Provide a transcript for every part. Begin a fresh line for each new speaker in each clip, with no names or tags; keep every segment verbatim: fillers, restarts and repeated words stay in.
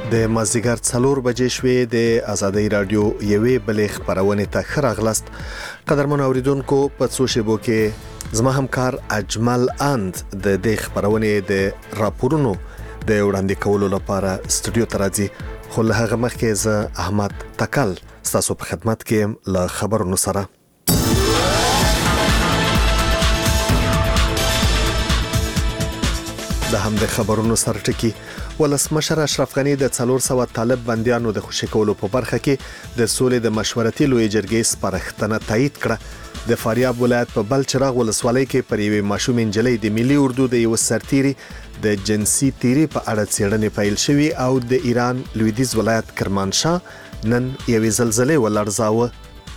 د مازدیګر څلور بجې شوې د آزادۍ رادیو یوې بلې خپرونې ته ښه راغلاست. قدرمن اوریدونکو، په څو شیبو کې زما همکار اجمل اند د دې خپرونې د راپورونو د وړاندې کولو لپاره استودیو ته راځي، خو له هغه مخکې زه احمد تکل ستاسو په خدمت کې یم له خبرونو سره. د هم د خبرونو سرټکی ولسمشر اشرف غنی د څلور سوه طالب بندیانو د خوشي کولو په برخه کې د سولې د مشورتي لوی جرګې سپارښتنه تایید کړه. د فاریاب ولایت په بلچراغ ولسوالۍ کې پر یوې ماشوم نجلۍ د ملي اردو د یو سرتیري د جنسي تیری په اړه څېړنې پیل شوې او د ایران لویدیځ ولایت کرمانشاه نن یوې زلزلې ولړزاوه.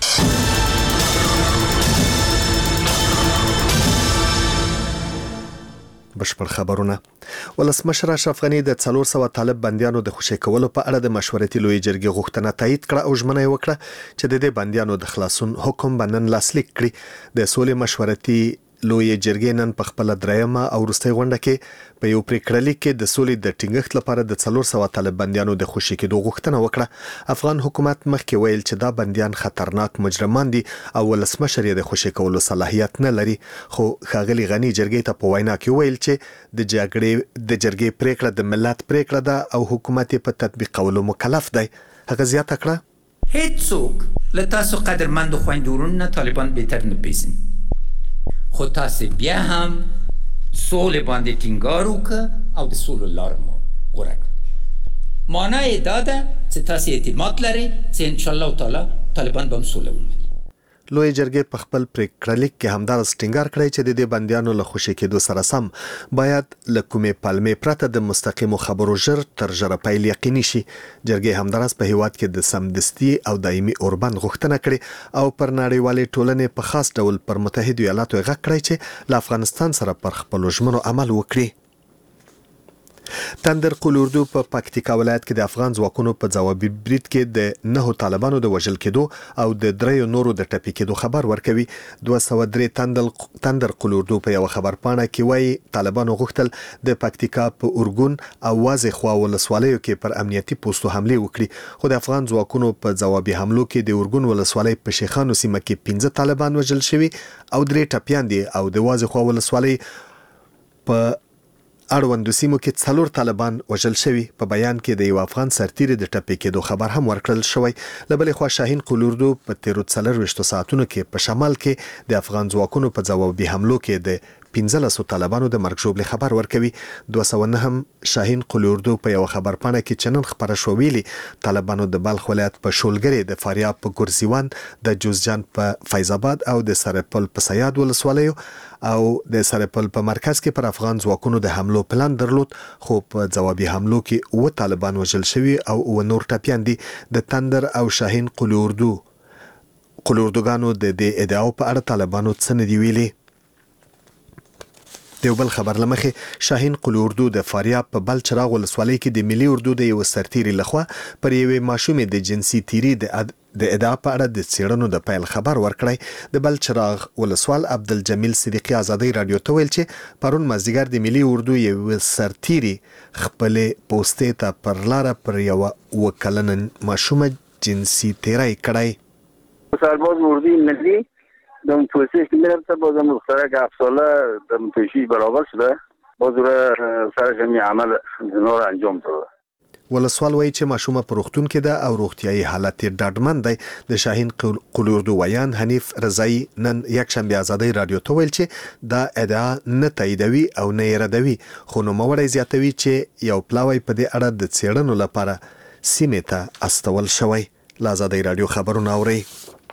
بشپړ خبرونه. ولسمشر اشرف غنی د څلور سوه طالب بندیانو د خوشي کولو په اړه د مشورتي لوی جرګې غوښتنه تایید کړه او ژمنه یې وکړه چې د دې بندیانو د خلاصون حکم به نن لاسلیک کړي. د سولې مشورتي لوی جرګې نن په خپل درېیمه او وروستۍ غونډه کې په یو پریکړه کې د سولې د ټینګښت لپاره د څلور سوه طالب بندیانو د خوشي کېدو غوښتنه وکړه. افغان حکومت مخکې ویل چې دا بندیان خطرناک مجرمان دي او ولسمشر یې د خوشي کولو صلاحیت نه لري، خو ښاغلي غنی جرګې ته په وینا کې ویل چې د جګړې د جرګې پریکړه د ملت پریکړه ده او حکومت په تطبیقولو مکلف دی. هغه زیاته کړه،
هیڅوک له تاسو قدرمند خویندورونو نه طالبان بهتر نه پیژني، خو تاسو بیا هم سولې باندې ټینګار وکړه او د سولې لار مو غوره کړه. معنا یې دا ده چې تاسو اعتماد لرئ چې انشاءالله تعالی طالبان به هم سوله ومني.
لوی جرګې په خپل پریکړه کې همدارس ټینګار کړی چې د دې بندیانو له خوشي کېدو سره سم باید له کومې پلمې پرته د مستقیمو خبرو ژر تر ژره پیل یقیني شي. جرګې همدارس په هیواد کې د سمدستي او دایمي اوربند غوښتنه کړې او پر نړیوالې ټولنې په خاص ډول پر متحده ایالاتو یې غږ کړی چې له افغانستان سره پر خپلو ژمنو عمل وکړي. تندر قول اردو په پکتیکا ولایت کې د افغان ځواکونو په ځوابي برید کې د نهو طالبانو د وژل کېدو او د دریو نورو د ټپي کېدو خبر ورکوي. دوه سوه درې تندل تندر قول اردو په یو خبرپاڼه کې وایي طالبانو غوښتل د پکتیکا په اورګون او وازې خوا ولسوالیو کې پر امنیتي پوسټو حمله وکړي، خو د افغان ځواکونو په ځوابي حملو کې د اورګون ولسوالۍ په شیخانو سیمه کې پنځه طالبان وژل شوي او درې ټپیان دي او د وازې خوا ولسوالۍ په اړوندو سیمو کې څلور طالبان وژل شوي. په بیان کې د یو افغان سرتیري د ټپي کېدو خبر هم ورکړل شوی. له بلې خوا شاهین قول اردو په تیرو څلرویشتو ساعتونو کې په شمال کې د افغان ځواکونو په ځوابي حملو کې د پنځلسو طالبانو د مرګ ژوبلې خبر ورکوي. دوه سوه نه هم شاهین قول اردو په یو خبرپاڼه کې چې نن خپره شوه ویلي طالبانو د بلخ ولایت په شولګرې، د فاریاب په ګرزیوان، د جوزجان په فیض آباد او د سرپل په سیاد ولسوالیو او د سرپل په مرکز کې پر افغان ځواکونو د حملو پلان درلود، خو په ځوابي حملو کې اوه طالبان وژل شوي او اوه نور ټپیان دي. د تندر او شاهین قول اردو قول اردوګانو د دې ادعاو په اړه طالبانو څه نه دي ویلي. د یو بل خبر لمخې شاهین قول اردو د فاریاب په بلچراغ ولسوالۍ کې د ملي اردو د یو سرتیري لخوا پر یوې ماشومې د جنسي تیری د اد... د ادعا په اړه د څېړنو د پیل خبر ورکړی. د بلچراغ ولسوال عبدالجمیل صدیقي آزادۍ رادیو ته ویل چې پرون مازدیګر د ملي اردو یو سرتیري خپلې پوستې ته پر لاره پر یوه اوه کلنه ماشومه جنسي تیری کړی.
سرباز اردوی ملی دم توصیح که میرفته بازم مخترک هفت ساله دم توشیش برابر شده باز رو سر جمعی عمل زنار انجام داده.
ولسوال وایي چې ماشومه په روغتون کې ده او روغتیایي حالت یې ډاډمن دی. د شاهین قول اردو ویان حنیف رضایی نن یکشنبه آزادۍ رادیو ته ویل چې دا ادعا نه تاییدوي او نه یې ردوي، خو نوموړی زیاتوي چې یو پلاوی په دې اړه د څېړنو لپاره سیمې ته استول شوی. له آزادۍ رادیو خبرونه اورئ.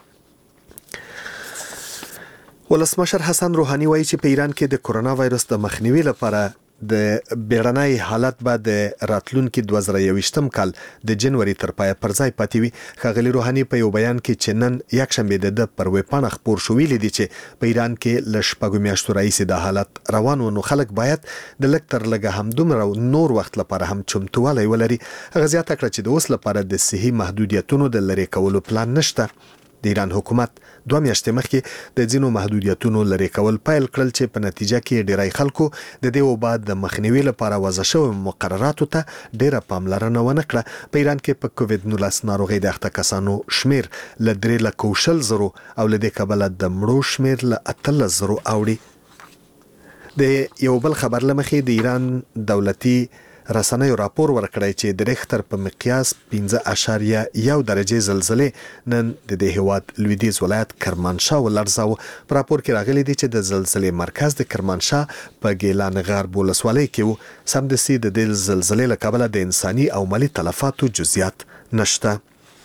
ولسمشر حسن روحانی وایي چې په ایران کې د کورونا وایرس د مخنیوي لپاره د بیړنۍ حالت به د راتلونکي دوه زره یوویشتم کال د جنوري تر پایه پر ځای پاتې وي. ښاغلي روحاني په یو بیان کې چې نن یکشنبه د ده پر ویبپاڼه خپور شو ویلي دي چې په ایران کې له شپږو میاشتو راهیسې د حالت روان و، نو خلک باید د لږ تر لږه همدومره نور وخت لپاره هم چمتوالی ولري. هغه زیاته کړه چې د اوس لپاره د صحي محدودیتونو د لرې کولو پلان نشته. د ایران حکومت دوه میاشتې مخکې د ځینو محدودیتونو لرې کول پیل کړل چې په نتیجه کې ډیری خلکو د دې وبا د مخنیوي لپاره وضع شوی مقرراتو ته ډیره پاملرنه ونه کړه. په ایران کې په کووډ نولس ناروغۍ د اخته کسانو شمیر له درې لکه شل زرو او له دې کبله د مړو شمیر له اتلس زرو اوړي. د یو بل خبر لمخې د ایران دولتي رسنیو راپور ورکړی چې د ریختر په مقیاس پنځه اعشاریه یو درجه زلزلې نن د دې هیواد لویدیځ ولایت کرمانشاه ولړزاوه. په راپور کې راغلي دي چې د زلزلې مرکز د کرمانشاه په ګیلان غرب ولسوالۍ کې و. سمدستي د دې زلزلې له کبله د انساني او مالي تلفاتو جزئیات نشته.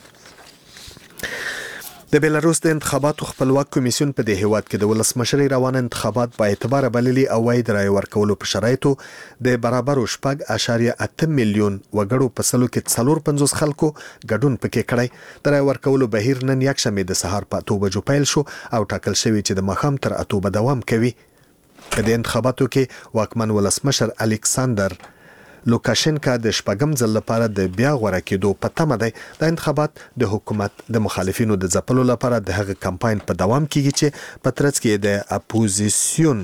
د بیلاروس د انتخاباتو خپلواک کمیسیون په دې هیواد کې د ولسمشرۍ روان انتخابات با اعتبار بللي او وايي د رای ورکولو په شرایطو د برابرو شپږ اعشاریه اته میلیون وګړو په سلو کې څلور پنځوس خلکو ګډون پکې کړی. د رای ورکولو بهیر نن یکشنبه د سهار په اته بجو پیل شو او ټاکل شوی چې د ماښام تر اته به دوام کوي. په دې انتخاباتو کې واکمن ولسمشر الکساندر لوکاشنکا د شپږم ځل لپاره د بیا غوړه کېدو په تمه دی. د انتخابات د حکومت د مخالفینو د ځپلو لپاره د هغه کمپاین په دوام کېږي چې په ترڅ کې د اپوزیسیون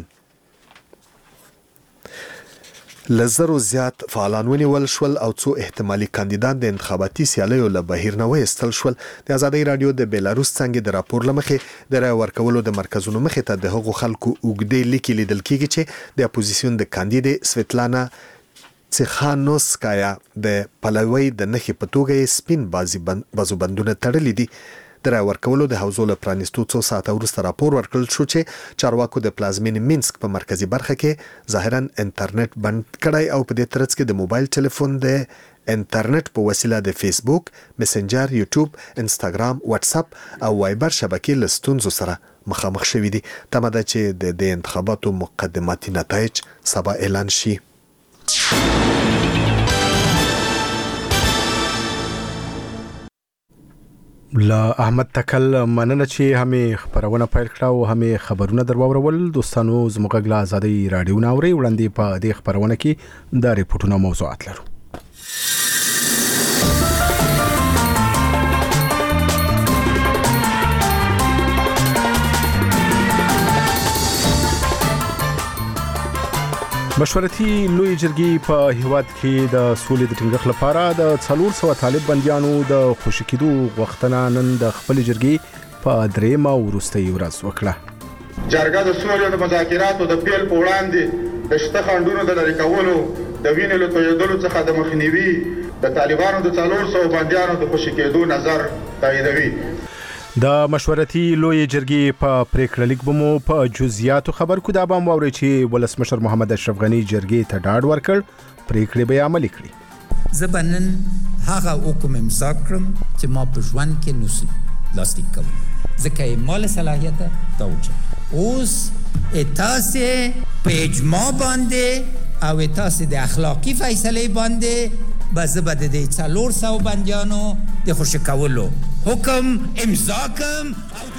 لزرو زیات فعالان ونیول شول او څو احتمالي کاندیدان د انتخاباتي سیالیو له بهیر نه وایستل شول. د آزادۍ رادیو د بیلاروس څنګه د راپور لمخې د رای ورکولو د مرکزونو مخې ته د هغو خلکو اوږدې لیکې لیدل کېږي چې د اپوزیسیون د کاندید سویتلانا څخانوسکایا د پلوي د نخې په توګه سپین بازي بازو بندونه تړلې دي. د رای ورکولو د حوزو له پرانیستو څو ساعته وروسته راپور ورکړل شو چې چارواکو د پلازمین مینسک په مرکزی برخه کې ظاهرا انټرنیټ بند کړی او په دې ترڅ کې د موبایل ټلیفون د انټرنیټ په وسیله د فیسبوک، میسنجر، یوټیوب، انستګرام، واتس اپ او وایبر شبکې له ستونزو سره مخامخ شوي دي. تمه ده چې د دې انتخاباتو مقدماتي نتایج سبا اعلان شي.
لا احمد تکل مننه چې همې خبرونه پیل کړه او همې خبرونه درواورول. دوستانو زموږ له آزادۍ رادیو ناوري وړاندې په دې خبرونه کې د ریپورتونو موضوعات لرو. مشورتي لوی جرګې په هیواد کې د سولې د ټینګښت لپاره د څلور سوه طالب بنديانو د خوشي کېدو غوښتنه نن د خپل جرګې په درېیمه وروستۍ ورځ وکړه.
جرګه د سولې د مذاکراتو د پیل په وړاندې د شته خنډونو د لرې کولو، د وینې له تویېدلو څخه د مخنیوي، د طالبانو د څلور سوه بندیانو د خوشي کېدو نظر تاییدوي.
د مشورتي لوی جرګې په پریکړه لیک بمو په جزئیاتو خبر کو. دا به موري چې ولسمشر محمد اشرف غنی جرګې ته ډاډ ورکړ پریکړه به عملي کړي.
زبنن هغه حکم امضا کړم چې ما په ژوند کې نوسی لاسلیک کوم ځکه یې مال صلاحیت توجه اوس اتاسه په اجماع باندې او اتاسه د اخلاقی فیصله باندې بزبد د څلور سوه بندیانو د خوشی کولو حکم امضا کوم.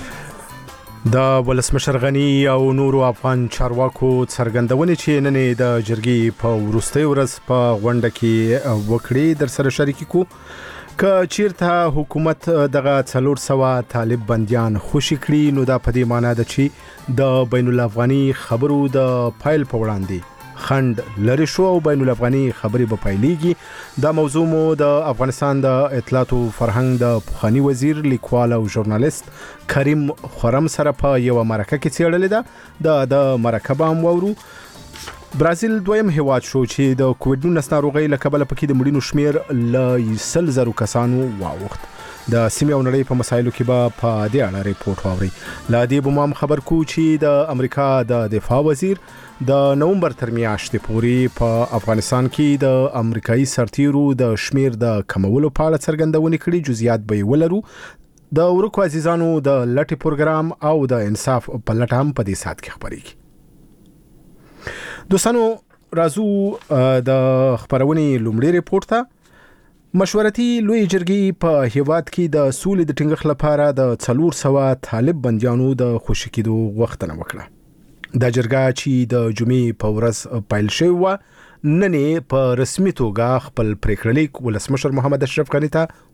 د ولسمشر غنی او نورو افغان چارواکو څرګندونې چې نن د جرګې په وروستۍ ورځ په غونډه کې وکړې در سره شریک کو. که چیرته حکومت دغه څلور سوه طالب بندیان خوشي کړي نو دا په دې معنی ده چې د بین الافغاني خبرو د فایل په وړاندې خند لري شو او بین الافغاني خبري به پایلېږي. دا موضوع مو د افغانستان د اطلاعات او فرهنګ د پخوانی وزیر، لیکوال او ژورنالیست کریم خرم سره په یو مرکه کې څېړلې ده. د د مرکه به هم وورو. برازیل دویم هیواد شو چې د کووډ نولس ناروغۍ له کبله پکې د مړینو شمیر له سل زرو کسانو واوښت. د سیمې او نړۍ په مسایلو کې به په دې اړه ریپورت واوري. لا دې به هم خبر کو چې د امریکا د دفاع وزیر د نومبر تر میاشتې پورې په افغانستان کې د امریکایي سرتیرو د شمیر د کمولو په اړه څرګندونې کړي. جزئیات به ولرو. د ورکو عزیزانو د لټي پروګرام او د انصاف په لټه هم په دې سات کې خبرېږي. دوستانو راځو د خبرونې لومړی ریپورت ته. مشورتي لوی جرګې په هیواد کې د سولې د ټینګښت لپاره د څلور سوه طالب بندیانو د خوشي کېدو غوښتنه وکړه. دا جرګه چې د جمعې په ورځ پیل شوې وه نن په رسمي توګه خپل پریکړه لیک ولسمشر محمد اشرف غنی ته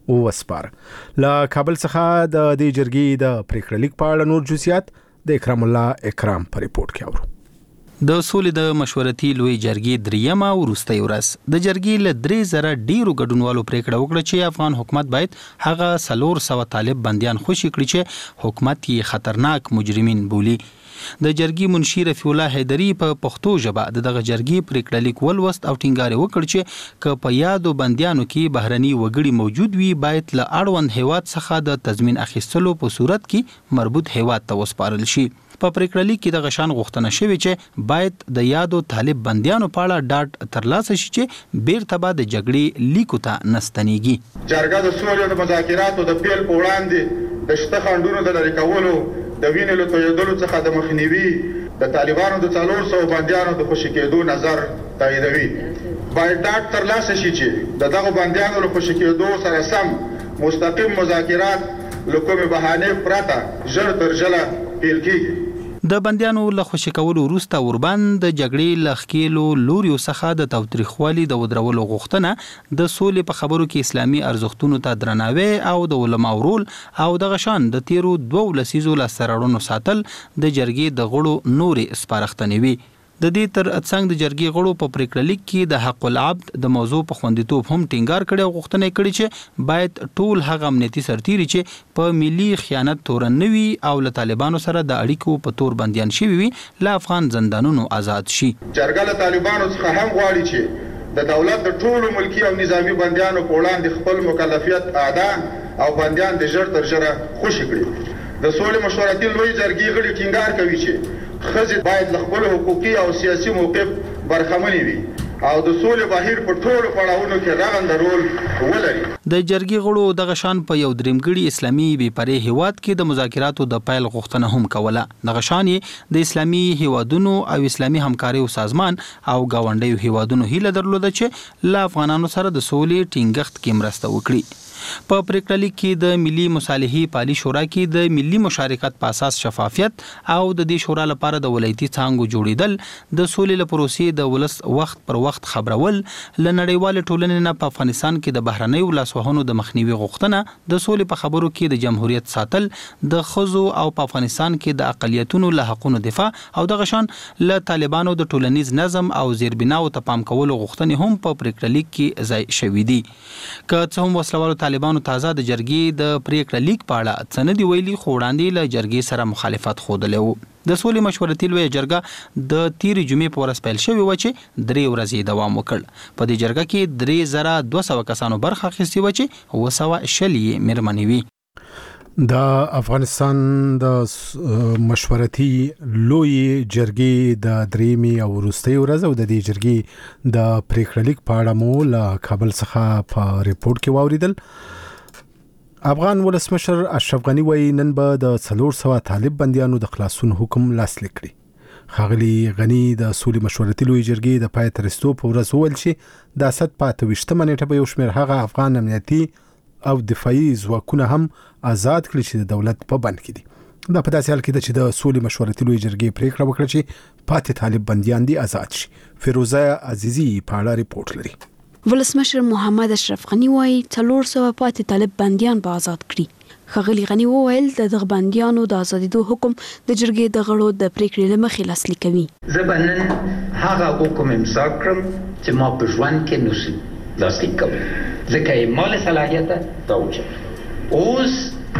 وسپار. له کابل څخه د دې جرګې د پریکړه لیک په اړه نور جزئیات د اکرام الله اکرام په ریپورت کې اورو.
د سولې د مشورتي لوی جرګې دریمه وروستۍ ورځ د جرګې له درې زره ډیرو ګډونوالو پریکړه وکړه چې افغان حکومت باید هغه څلور سوه طالب بندیان خوشي کړي چې حکومت یې خطرناک مجرمین بولي. د جرګې منشي رفیع الله حیدری په پښتو ژبه د دغه جرګې پریکړه لیک ولوست او ټینګار وکړ چې که په یادو بندیانو کې بهرني وګړي موجود وي باید له اړوند هیواد څخه د تضمین اخیستلو په صورت کې مربوط هیواد ته وسپارل شي. په پریکړه لیک کې د غشان غوښتنه شوې چې باید د یادو طالب بندیانو په اړه ډاډ ترلاسه شي چې بیرته به د جګړې لیکو ته نستنیږي.
جرګه د سولې د مذاکراتو د پیل په وړاندې د شته خنډونو د لرې کولو د وینې له تویېدلو څخه د مخنیوي د طالبانو د څلور سوو بندیانو د خوشي کېدو نظر تاییدوي. باید ډاډ ترلاسه شي چې د دغو بندیانو له خوشي کېدو سره سم مستقیم مذاکرات له کومې بهانې پرته ژر تر ژره پیل کیږي.
د بندیانو له خوشي کولو وروسته اوربند د جګړې له ښکېلو لوریو څخه د تاوتریخوالي د ودرولو غوښتنه د سولې په خبرو کې اسلامي ارزښتونو ته درناوی او د علماو رول او دغه شان د تیرو دوو لسیزو لاسته راوړنو ساتل د جرګې د غړو نورې سپارښتنې وي. د دې تر څنګ د جرګې غړو په پریکړه لیک کې د حق العبد د موضوع په خوندیتوب هم ټینګار کړي او غوښتنه کړي چې باید ټول هغه امنیتي سرتیري چې په ملي خیانت تورن نه وي او له طالبانو سره د اړیکو په تور بندیان شوي وي له افغان زندانونو آزاد شي.
جرګه له طالبانو څخه هم غواړي چې د دولت د ټولو ملکی او نظامی بندیانو په وړاندې خپل مکلفیت ادا او بندیان د ژر تر ژره خوشي کړي. د سولې مشورتي لوی جرګې غړي ټینګار کوي چې ښځې باید له خپلو حقوقي او سیاسي موقف برخمنې وي او د سولې بهیر په ټولو پړاوونو کې رغنده رول ولري.
د جرګې غړو دغه شان په یو درېمګړي اسلامي بې پرې هیواد کې د مذاکراتو د پیل غوښتنه هم کوله. دغه شان د اسلامي هیوادونو او اسلامي همکاریو سازمان او ګاونډیو هیوادونو هیله درلوده چې له افغانانو سره د سولې ټینګښت کې مرسته وکړي. په پریکړه لیک کې د ملي مصالحې پالي شورا کې د ملي مشارکت په اساس شفافیت او د دې شورا لپاره د ولایتي څانګو جوړیدل، د سولې له پروسې د ولس وخت پر وخت خبرول، ل نړیوال ټولنې نه په افغانستان کې د بهرنیو لاسوهنو د مخنیوي غوښتنه، د سولې په خبرو کې د جمهوریت ساتل، د ښځو او په افغانستان کې د اقلیتونو له حقونو دفاع او دغه شان له طالبانو د ټولنیز نظم او زیربناو ته پام کولو غوښتنې هم په پریکړه لیک کې ځای شوې دي. که څه هم وسلوالو طالبانو تازه د جرګې د پریکړه لیک په اړه څه نه دي ویلي، خو وړاندې له جرګې سره مخالفت ښودلی و. د سولې مشورتي لویه جرګه د تیرې جمعې په ورځ پیل شوې وه چې درې ورځې دوام وکړ. په دې جرګه کې درې زره دوه سوه کسانو برخه اخیستې وه چې اوه سوه شل یې مېرمنې وي.
د افغانستان د مشورتي لوی جرګې د دریمې او وروستۍ ورځ او د دې جرګې د پریکړه لیک په اړه مو له کابل څخه په ریپورت کې واوریدل. افغان ولسمشر اشرف غنی وایي نن به د څلور سوه طالب بندیانو د خلاصون حکم لاسلیک کړي. ښاغلي غنی د سولې مشورتي لوی جرګې د پای ته رسېدو په ورځ وویل چې د اسد په اته ویشتمه نیټه به یو شمېر هغه افغان امنیتي او دفاعي ځواکونه هم آزاد کړي چې د دولت په بند کې دي. دا په داسې حال کې ده چې د سولې مشورتي لوی جرګې پریکړه وکړه چې پاتې طالب بندیان دي آزاد شي. فیروزه عزیزي په اړه ریپورت لري.
ولسمشر محمد اشرف غنی وایي څلور سوه پاتې طالب بندیان به آزاد کړي. ښاغلي غنی وویل د دغه بندیانو د آزادېدو حکم د جرګې د غړو د پریکړې له مخې لاسلیک کوي.
زه به نن هغه حکم امضا کړم چې ما په ژوند کې نشم لاسلیک کولی، ځکه یې ما له صلاحیته راوچت. اوس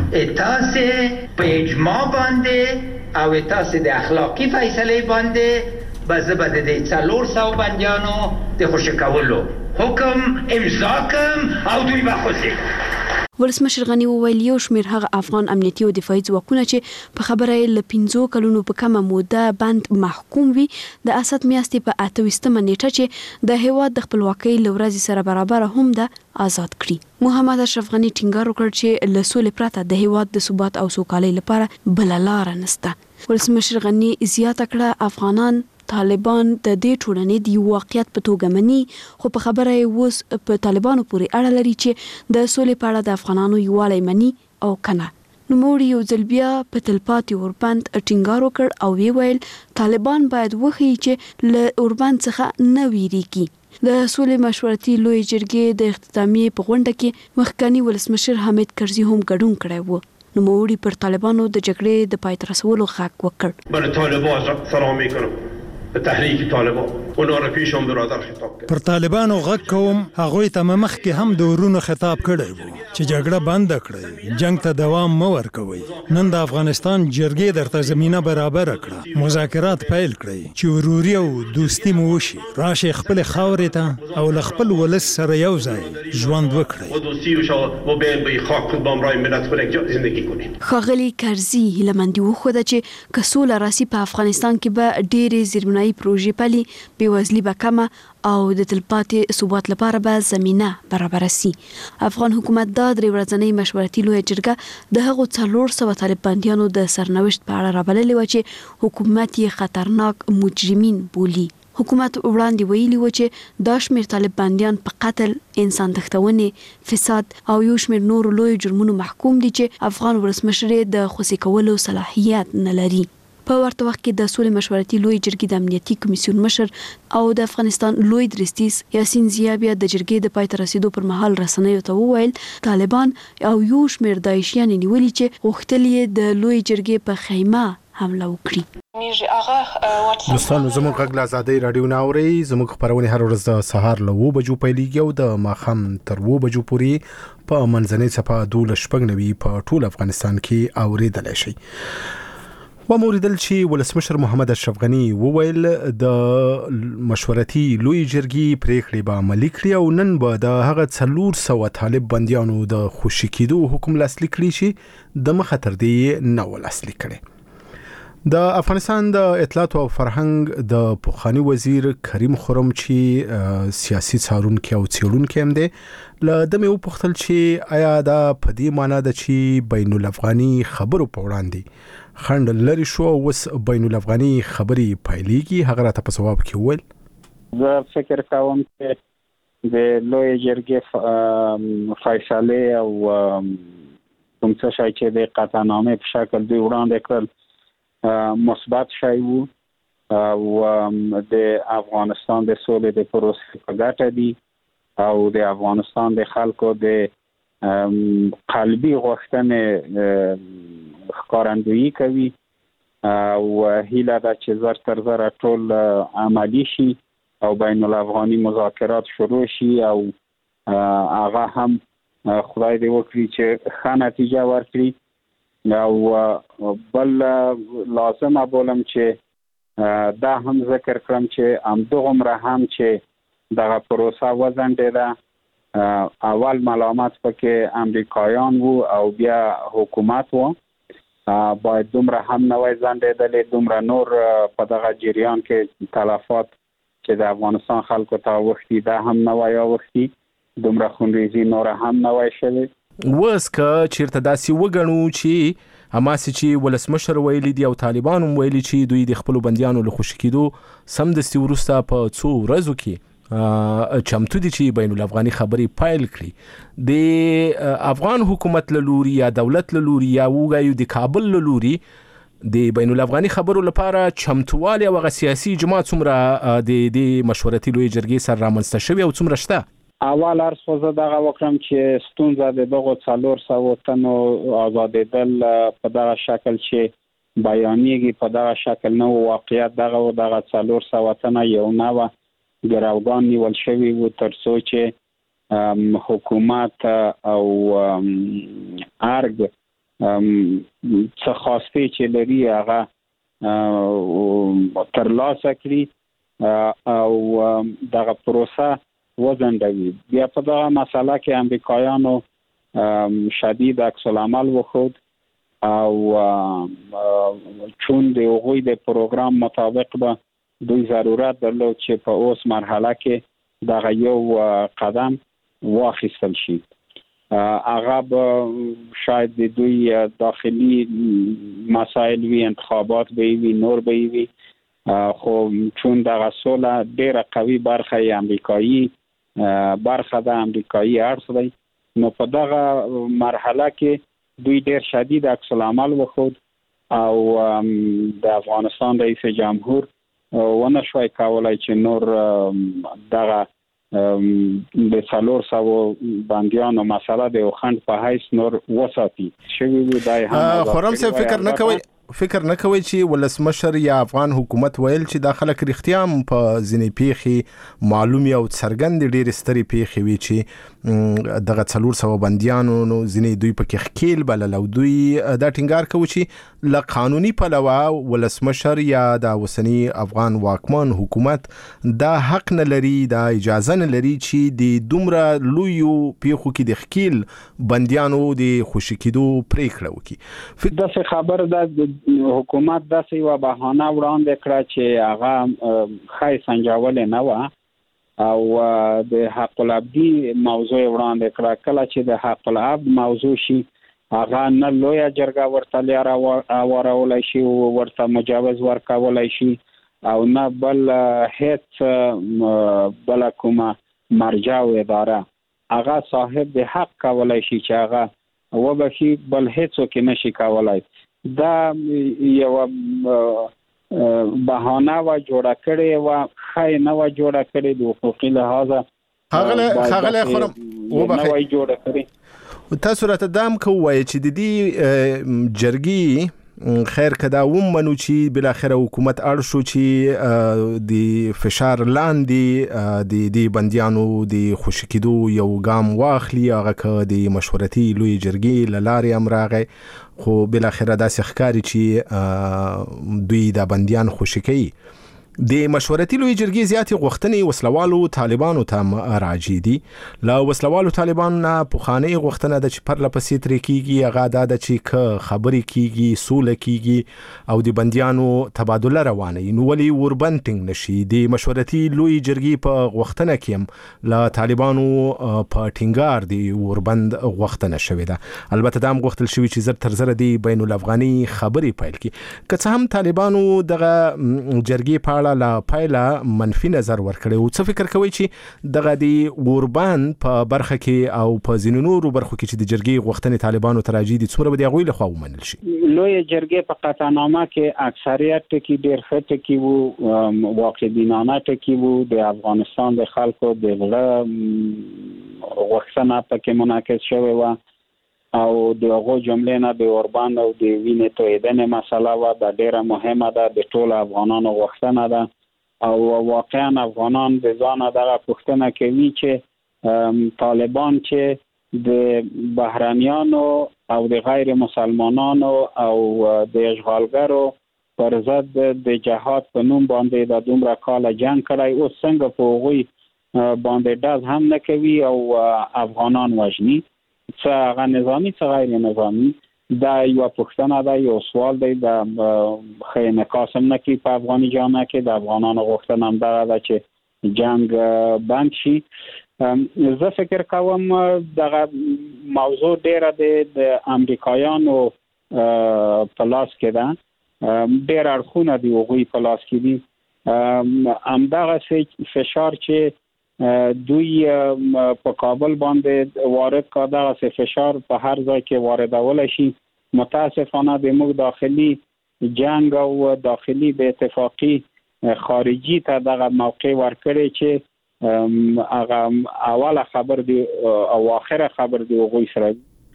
تاسې په اجماع باندې او تاسې د اخلاقي فیصلې باندې به زه به د دې څلور سوه بندیانو د خوشي کولو حکم امضا کم او دوی به خوشي.
ولسمشر غنی وویل یو شمېر هغه افغان امنیتي او دفاعي ځواکونه چې په خبره یې له پنځو کلونو په کمه موده بند محکوم وي، د اسد میاشتې په اته ویشتمه نیټه چې د هیواد د خپلواکۍ له ورځې سره برابر هم ده آزاد کړي. محمد اشرف غنی ټینګار وکړ چې له سولې پرته د هیواد د ثبات او سوکالۍ لپاره بله لاره نشته. ولسمشر غنی زیاته کړه افغانان طالبان د دې ټولنې د یو واقعیت په توګه مني، خو په خبره یې اوس په طالبانو پورې اړه لري چې د سولې په اړه د افغانانو یووالی مني او کنه. نوموړي یو ځل بیا په تلپاتې اوربند ټینګار وکړ او ویې ویل طالبان باید وښیي چې له اوربند څخه نه ویریږي. د سولې مشورتي لوی جرګې د اختتامیه په غونډه کې مخکنی ولسمشر حامد کرزي هم ګډون کړی و. نوموړي پر طالبانو د جګړې د پای ته رسولو غږ وکړ.
بر طالبان سلام میکنم به تحریک طالبان اونا را پیشم برادر خطاب کړ.
پر طالبانو غږ کوم، هغوی ته مخکې هم د ورونو خطاب کړی وو چې جګړه بند کړئ، جنگ ته دوام مه ورکوئ. نن د افغانستان جرګې درته زمینه برابر کړه، مذاکرات پیل کړئ چې وروري او دوستي مو وشي. راشئ خپل خاورې ته او له خپل ولس سره یو ځای ژوند وکړئ.
ښاغلي کرزي هیلهمندي وښوده چې که سوله راسي په افغانستان کې به ډېرې زیربنایي پروژې پلي، بېوزلي به کمه او د تلپاتې ثبات لپاره به زمینه برابره سي. افغان حکومت دا درې ورځنۍ مشورتي لویه جرګه د هغو څلور سوه طالب بندیانو د سرنوشت په اړه رابللې وه چې حکومت یې خطرناک مجرمین بولي. حکومت وړاندې ویلي و چې دا شمېر طالب بندیان په قتل، انسان تښتونې، فساد او یو شمېر نورو لویو جرمونو محکوم دي چې افغان ولسمشر یې د خوسي کولو صلاحیت نه لري. په ورته وخت کې د سولې مشورتي لوی جرګې د امنیتي کمیسیون مشر او د افغانستان لوی درستیز یاسین زیا بیا د جرګې د پای ته رسیدو پر مهال رسنیو ته وویل طالبان او یو شمېر داعشیان نیولي چې غوښتل یې د لوی جرګې په خیمه حمله وکړي.
دوستانو زموږ غږ له ازادۍ راډیو نه اورئ. زموږ خپرونې هر ورځ د سهار له اوه بجو پیلېږي او د ماښام تر اوه بجو پورې په منځنۍ څپه دولس شپږ نوي په ټول افغانستان کې اورېدلی شئ. و موریدل چې ولسمشر محمد اشرف غنی وویل د مشورتي لوی جرګې پریکړې به عملي کړي او نن به د هغه څلور سوه طالب بندیانو د خوشي کېدو حکم لاسلیک کړي چې د مخه تر دې نه و لاسلیک کړی. د افغانستان د اطلاعات او فرهنګ د پخوانی وزیر کریم خرم چې سیاسي څارونکي او څېړونکي هم دی له دمې وپوښتل چې آیا دا په دې معنا ده چې بین الافغاني خبرو په وړاندې خنډ لري شو اوس بین الافغاني خبرې پیلېږي؟ هغه راته په ځواب کې وویل
زه فکر کوم چې د لوی جرګې فیصلې او کوم څه شی چې د قطعنامې په شکل دوی وړاندې کړل مثبت شی وو او د افغانستان د سولې د پروسې په ګټه دي او د افغانستان د خلکو د قلبي غوښتنې ښکارندویي کوي او هیله ده چې زر تر زره ټول عملی شي او بین الافغاني مذاکرات شروع شي او هغه هم خدای دې وکړي چې ښه نتیجه ورکړي. او بل لازمه بولم چې دا هم ذکر کړم چې همدغومره هم چې دغه پروسه وځنډېده، اول ملامت پکې امریکایان وو او بیا حکومت وو، باید دومره هم نه وای ځنډېدلې، دومره نور په دغه جریان کې تلفات چې د افغانستان خلکو ته اوښتي دا هم نه وای اوښتي، دومره خونریزي نوره هم نه وای شوې.
اوس که چېرته داسې وګڼو چې هماسې چې ولسمشر ویلي دي او طالبان هم ویلي چې دوی د خپلو بندیانو له خوشي کېدو سمدستي وروسته په څو ورځو کې چمتو دي چې بین الافغاني خبرې پیل کړي، د افغان حکومت له لوري یا دولت له لوري یا وګایو د کابل له لوري د بین الافغاني خبرو لپاره چمتووالی او هغه سیاسي اجماع څومره د دې مشورتي لوی جرګې سره رامنځته شوي او څومره شته؟
اول عرض خو زه دغه وکړم چې ستونزه د دغو څلور سوو تنو آزادېدل په دغه شکل چې بیانیږي په دغه شکل نه و، واقعیت دغه و دغه څلور سوه تنه یو نه وه ګروګان نیول شوي وو تر څو چې حکومت او ارګ څه خاصې چې لري هغه ترلاسه کړي او دغه پروسه وځنډوي. بیا په دغه مسله کې امریکایانو شدید عکس العمل وښود او چون د هغوی د پروګرام مطابق به دوی ضرورت درلود چې په اوس مرحله کې دغه یو قدم واخیستل شي. هغه به شاید د دوی داخلي مسائل وي، انتخابات به وي، نور به وي، خو چون دغه سوله ډېره قوي برخه یې امریکایي برخه ده، امریکایي اړخ دی، نو په دغه مرحله کې دوی ډېر شدید عکس العمل وښود او د افغانستان رئیس جمهور ونه شوای کولای چې نور دغه د څلور سوه بندیانو مسله د وخند په حیث نور وساتي شوی وي. دا هم
خرم صاحب فکر نه کوي فکر نه کوي چې ولسمشر یا افغان حکومت ویل چې د خلک رښتیا هم په ځینې پیښې معلومي او څرګند ډېرې سترې پیښې وي چې دغه څلور سوه بندیانو نو ځینې دوی پکې ښکیل بلل او دوی دا ټینګار کوي چې له قانوني پلوه ولسمشر یا د اوسني افغان واکمن حکومت دا حق نه لري، دا اجازه نه لري چې د دومره لویو پیښو کې د ښکیل بندیانو د خوشي کېدو پرېکړه وکړي.
داسې خبر ده حکومت داسې یوه بهانه وړاندې کړه چې هغه ښایي سنجولې نه وه او د حق العبدي موضوع وړاندې کړه. کله چې د حق العبد موضوع شي هغه نه لویه جرګه ورته لیاره وارولی شي او ورته مجوز ورکولی شي او نه بل هیڅ بله کومه مرجع و اداره هغه صاحب د حق کولی شي چې هغه وبخي، بل هیڅوک نشي کولی. دا یو بهانه و جوړه کړې و، خای نه و جوړه کړې د حقوقي لحاظه
هغه هغه خرم
وبخي نه و جوړه کړې.
تاسو راته دام کوی چې د دې جرګي خیر کدا ومنو چې بل اخر حکومت اړ شو چې د فشار لاندې د دې بندیانو د خوشی کېدو یو ګام واخلي، هغه ک د مشورتي لوی جرګي لارې امراغه خو بل اخر داسې ښکاری چې دوی د بندیان خوشی کوي. د مشورتي لوی جرګې زیاتې غوښتنې وسلوالو طالبانو ته راجع دي. له وسلوالو طالبانو نه پخوانۍ غوښتنه ده چې پرله پسې ترې کېږي هغه دا ده چې که خبرې کېږي سوله کېږي او د بندیانو تبادله روانه وي نو ولې وربند ټینګ نه شي. د مشورتي لوی جرګې په غوښتنه کې هم له طالبانو په ټینګار د وربند غوښتنه شوې ده. البته دا هم غوښتل شوي چې زر تر زره د بین الافغاني خبرې پیل کړي. که څه هم طالبانو دغه جرګې په لا پایله منفي نظر ورکړي او څه فکر کوي چې دغه د اوربند په برخه کې او په ځینو نورو برخو کې چې د جرګې غوښتنې طالبانو ته راځي دي څومره به د هغوی لخوا ومنل شي؟
لوی جرګې په قطعنامه کې اکثریت ټکي ډېر ښه ټکي وو، واقع بینانه ټکي وو، د افغانستان د خلکو د زړه غوښتنه پکې منعکس شوې وه او د هغو جملې نه د اوربند او د وینې تویېدنې مسله وه. دا ډېره مهمه ده، د ټولو افغانانو غوښتنه ده او واقعا افغانان د ځانه دغه پوښتنه کوي چې طالبان چې د بهرنیانو او د غیر مسلمانانو او د اشغالګرو پر ضد د جهاد په نوم باندې د دومره کاله جنګ کړی، اوس څنګه په هغوی باندې ډز هم نه کوي او افغانان وژني، څه هغه نظامي څه غیر نظامي. دا یو پوښتنه ده، یو سوال دی. د ښه انعکاس هم نه کوي په افغاني جامعه کې. د افغانانو غوښتنه هم دغه ده چې جنګ بند شي. زه فکر کوم دغه موضوع ډېره د امریکایانو په لاس کې ده، ډېر اړخونه د هغوی په لاس کې دي. همدغه فشار چې دوی په کابل باندې وارد کا، دغه فشار په هر ځای کې واردولی شي. متاسفانه د موږ داخلي جنگ او داخلي بې اتفاقي خارجي ته دغه موقع ورکړي چې هغه اوله خبر دی او آخره خبر دی هغوی سره.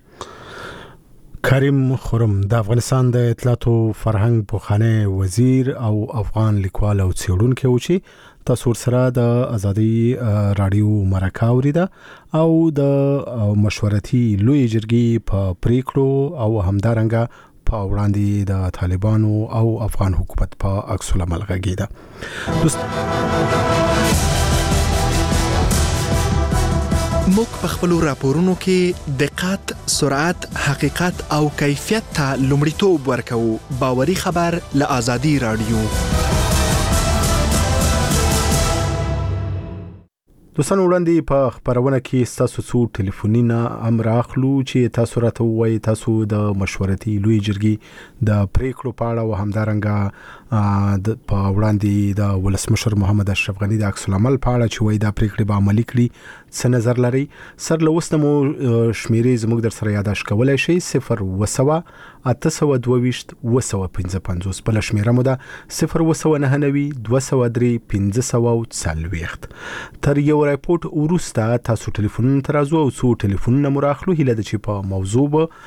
کریم خرم د افغانستان د اطلاعات او فرهنګ پوخانه وزیر او افغان لیکوال او څېړونکی و چې تاسو سره د ازادي رادیو مرکه اوریده او د مشورتي لوی جرګې په پریکړو او همدارنګه په وړاندې د طالبانو او افغان حکومت په عکس العمل غږیده.
موږ په خپل راپورونو کې دقت، سرعت، حقیقت او کیفیت ته لومړیتوب ورکوو. باوري خبر له ازادي رادیو.
دوستان وړاندې په خبرونه کې تاسو څو ټلیفوني امر اخلو چې تاسو راته وایي تاسو د مشورتي لوی جرګې د پریکړو په اړه او همدارنګه د په وړاندې د ولسمشر محمد اشرف غنی د عکس العمل په اړه چې وایي دا پریکړې به عملي کړي څه نظر لري؟ سر له اوس نه مو شمیرې زموږ در سره یاداښت کولی شئ صفر اوه سوه اته سوه دوه ویشت اوه سوه پنځه پنځوس. بله شمیره مو ده صفر اوه سوه نهه نوي دوه سوه درې پنځه سوه څلوېښت. تر یو ریپورت وروسته تاسو ټلیفون ترازو او څو ټلیفونونه مراخلو هله د چې په موضوع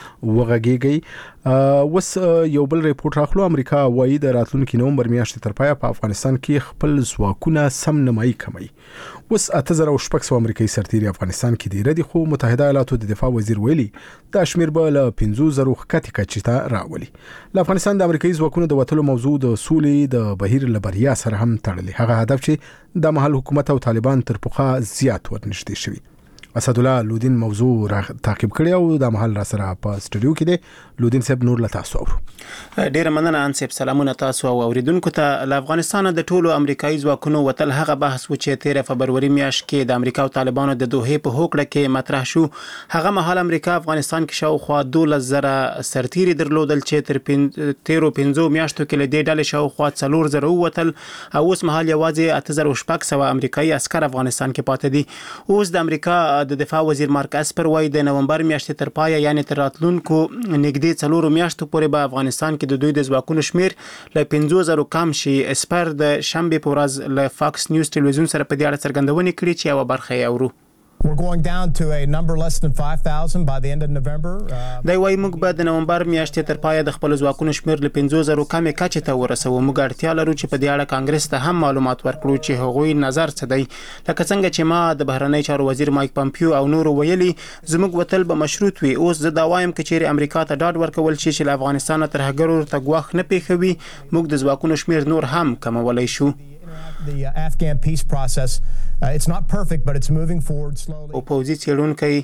وغږیږي. وس یو بل ریپورت راخلو. امریکا وایي د راتلونکي نومبر میاشتې تر پایه په افغانستان کې خپل ځواکونه سم نمایي کموي. وس اته زره شپږ سوه امریکایي سرتیري افغانستان کې دی ردی، خو متحده ایالاتو د دفاع وزیر ویلي دا شمیر به له پنځه زره ښکته کچې ته راولي. له افغانستان د امریکایي ځواکونو د وتلو موضوع د سولې د بهیر له بریا سره هم تړلې. هغه هدف چې د محل حکومت او طالبان تر پخوا زیات ورنږدې شوي. اسدالله لودین موضوع را تعقیب کړی او د محل را سره په سټوډیو کې دی. لودین صاحب نور له تاسو اورو.
ډیر مننه ان صاحب. سلامونه تاسو او اوریدونکو ته. له افغانستان د ټولو امریکایي ځواکونو وتل هغه بحث و چې تیر فبروري میاشت کې د امریکا او طالبانو د دوحې په هوکړه کې مطرح شو. هغه مهال امریکا افغانستان کې شاوخوا دولس زره سرتیري درلودل چې تر تیرو پنځو میاشتو کې له دې ډلې شاوخوا څلور زره ووتل او اوس مهال یوازې اته زره شپږ سوه امریکایي عسکر افغانستان کې پاتې دي. اوس د امریکا د دفاع وزیر مارک اسپر وايي د نومبر میاشتې تر پایه یعنی تر راتلونکو نږدې څلورو میاشتو پورې به افغانستان کې د دوی د ځواکونو شمیر له پنځو زرو کم شي. اسپر د شنبې په ورځ له فاکس نیوز ټلویزیون سره په دې اړه څرګندونې کړې چې یوه برخه یې اورو.
We're going down to a number less than five thousand by the end of November.
دا وايي موږ به د نومبر میاشتې تر پایه د خپل ځواکونو شمیر له پنځو زرو کمې کچې ته ورسوو. موږ اړتیا لرو چې په دې اړه کانګرس ته هم معلومات ورکړو چې هغوی نظر څه دی. لکه څنګه چې ما د بهرنی چارو وزیر مایک پامپیو او نورو ویلي زموږ وتل به مشروط وي. اوس زه دا وایم که چیرې امریکا ته ډاډ ورکول شي چې له افغانستان تر هګرو ته ګواښ نه پیښوي موږ د ځواکونو شمیر نور هم کمولی شو.
The uh, Afghan peace process, uh, it's not perfect, but it's moving forward slowly.
اپوزیسیون څېړونکی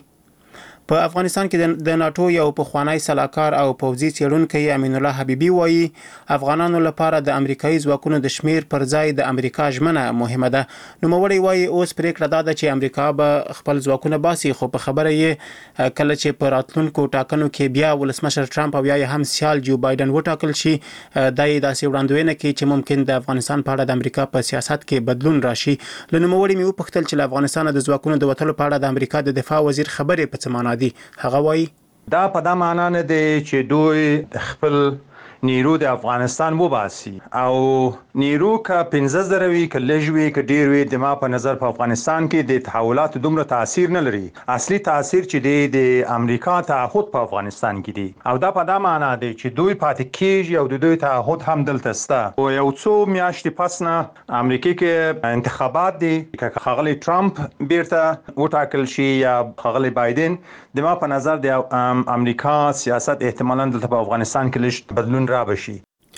په افغانستان کې د ناتو یو پخوانی سلاکار او پوځي څېړونکی امین الله حبیبي وایي افغانانو لپاره د امریکایي ځواکونو د شمیر پر ځای د امریکا ژمنه مهمه ده. نوموړی وایي اوس پریکړه دا ده چې امریکا به خپل ځواکونه باسي، خو په خبره یې کله چې په راتلونکو ټاکنو کې بیا ولسمشر ټرمپ او یا هم سیال جو بایدن وټاکل شي دا یې داسې وړاندوینه کوي چې ممکن د افغانستان په اړه د امریکا په سیاست کې بدلون راشي. له نوموړي مې وپوښتل چې له افغانستان د ځواکونو د وتلو په اړه د امریکا د دفاع وزیر خبرې په څه معنا دي. هغه وایي
دا په دا معنا نه دی چې دوی خپل نیرو د افغانستان وباسي او نیرو که پنځه زره وي که لږ وي که ډېر وي د ما په نظر په افغانستان کې د تحولاتو دومره تاثیر نه لري. اصلي تاثیر چې دی د امریکا تعهد په افغانستان کې دی او دا په دا معنا دی چې دوی پاتې کېږي او د دوی تعهد هم دلته شته. او یو څو میاشتې پس نه امریکا کې انتخابات دي که ښاغلی ټرمپ بیرته وټاکل شي یا ښاغلی بایدن د ما په نظر د امریکا سیاست احتمالاً دلته په افغانستان کې لږ بدلون را بشي.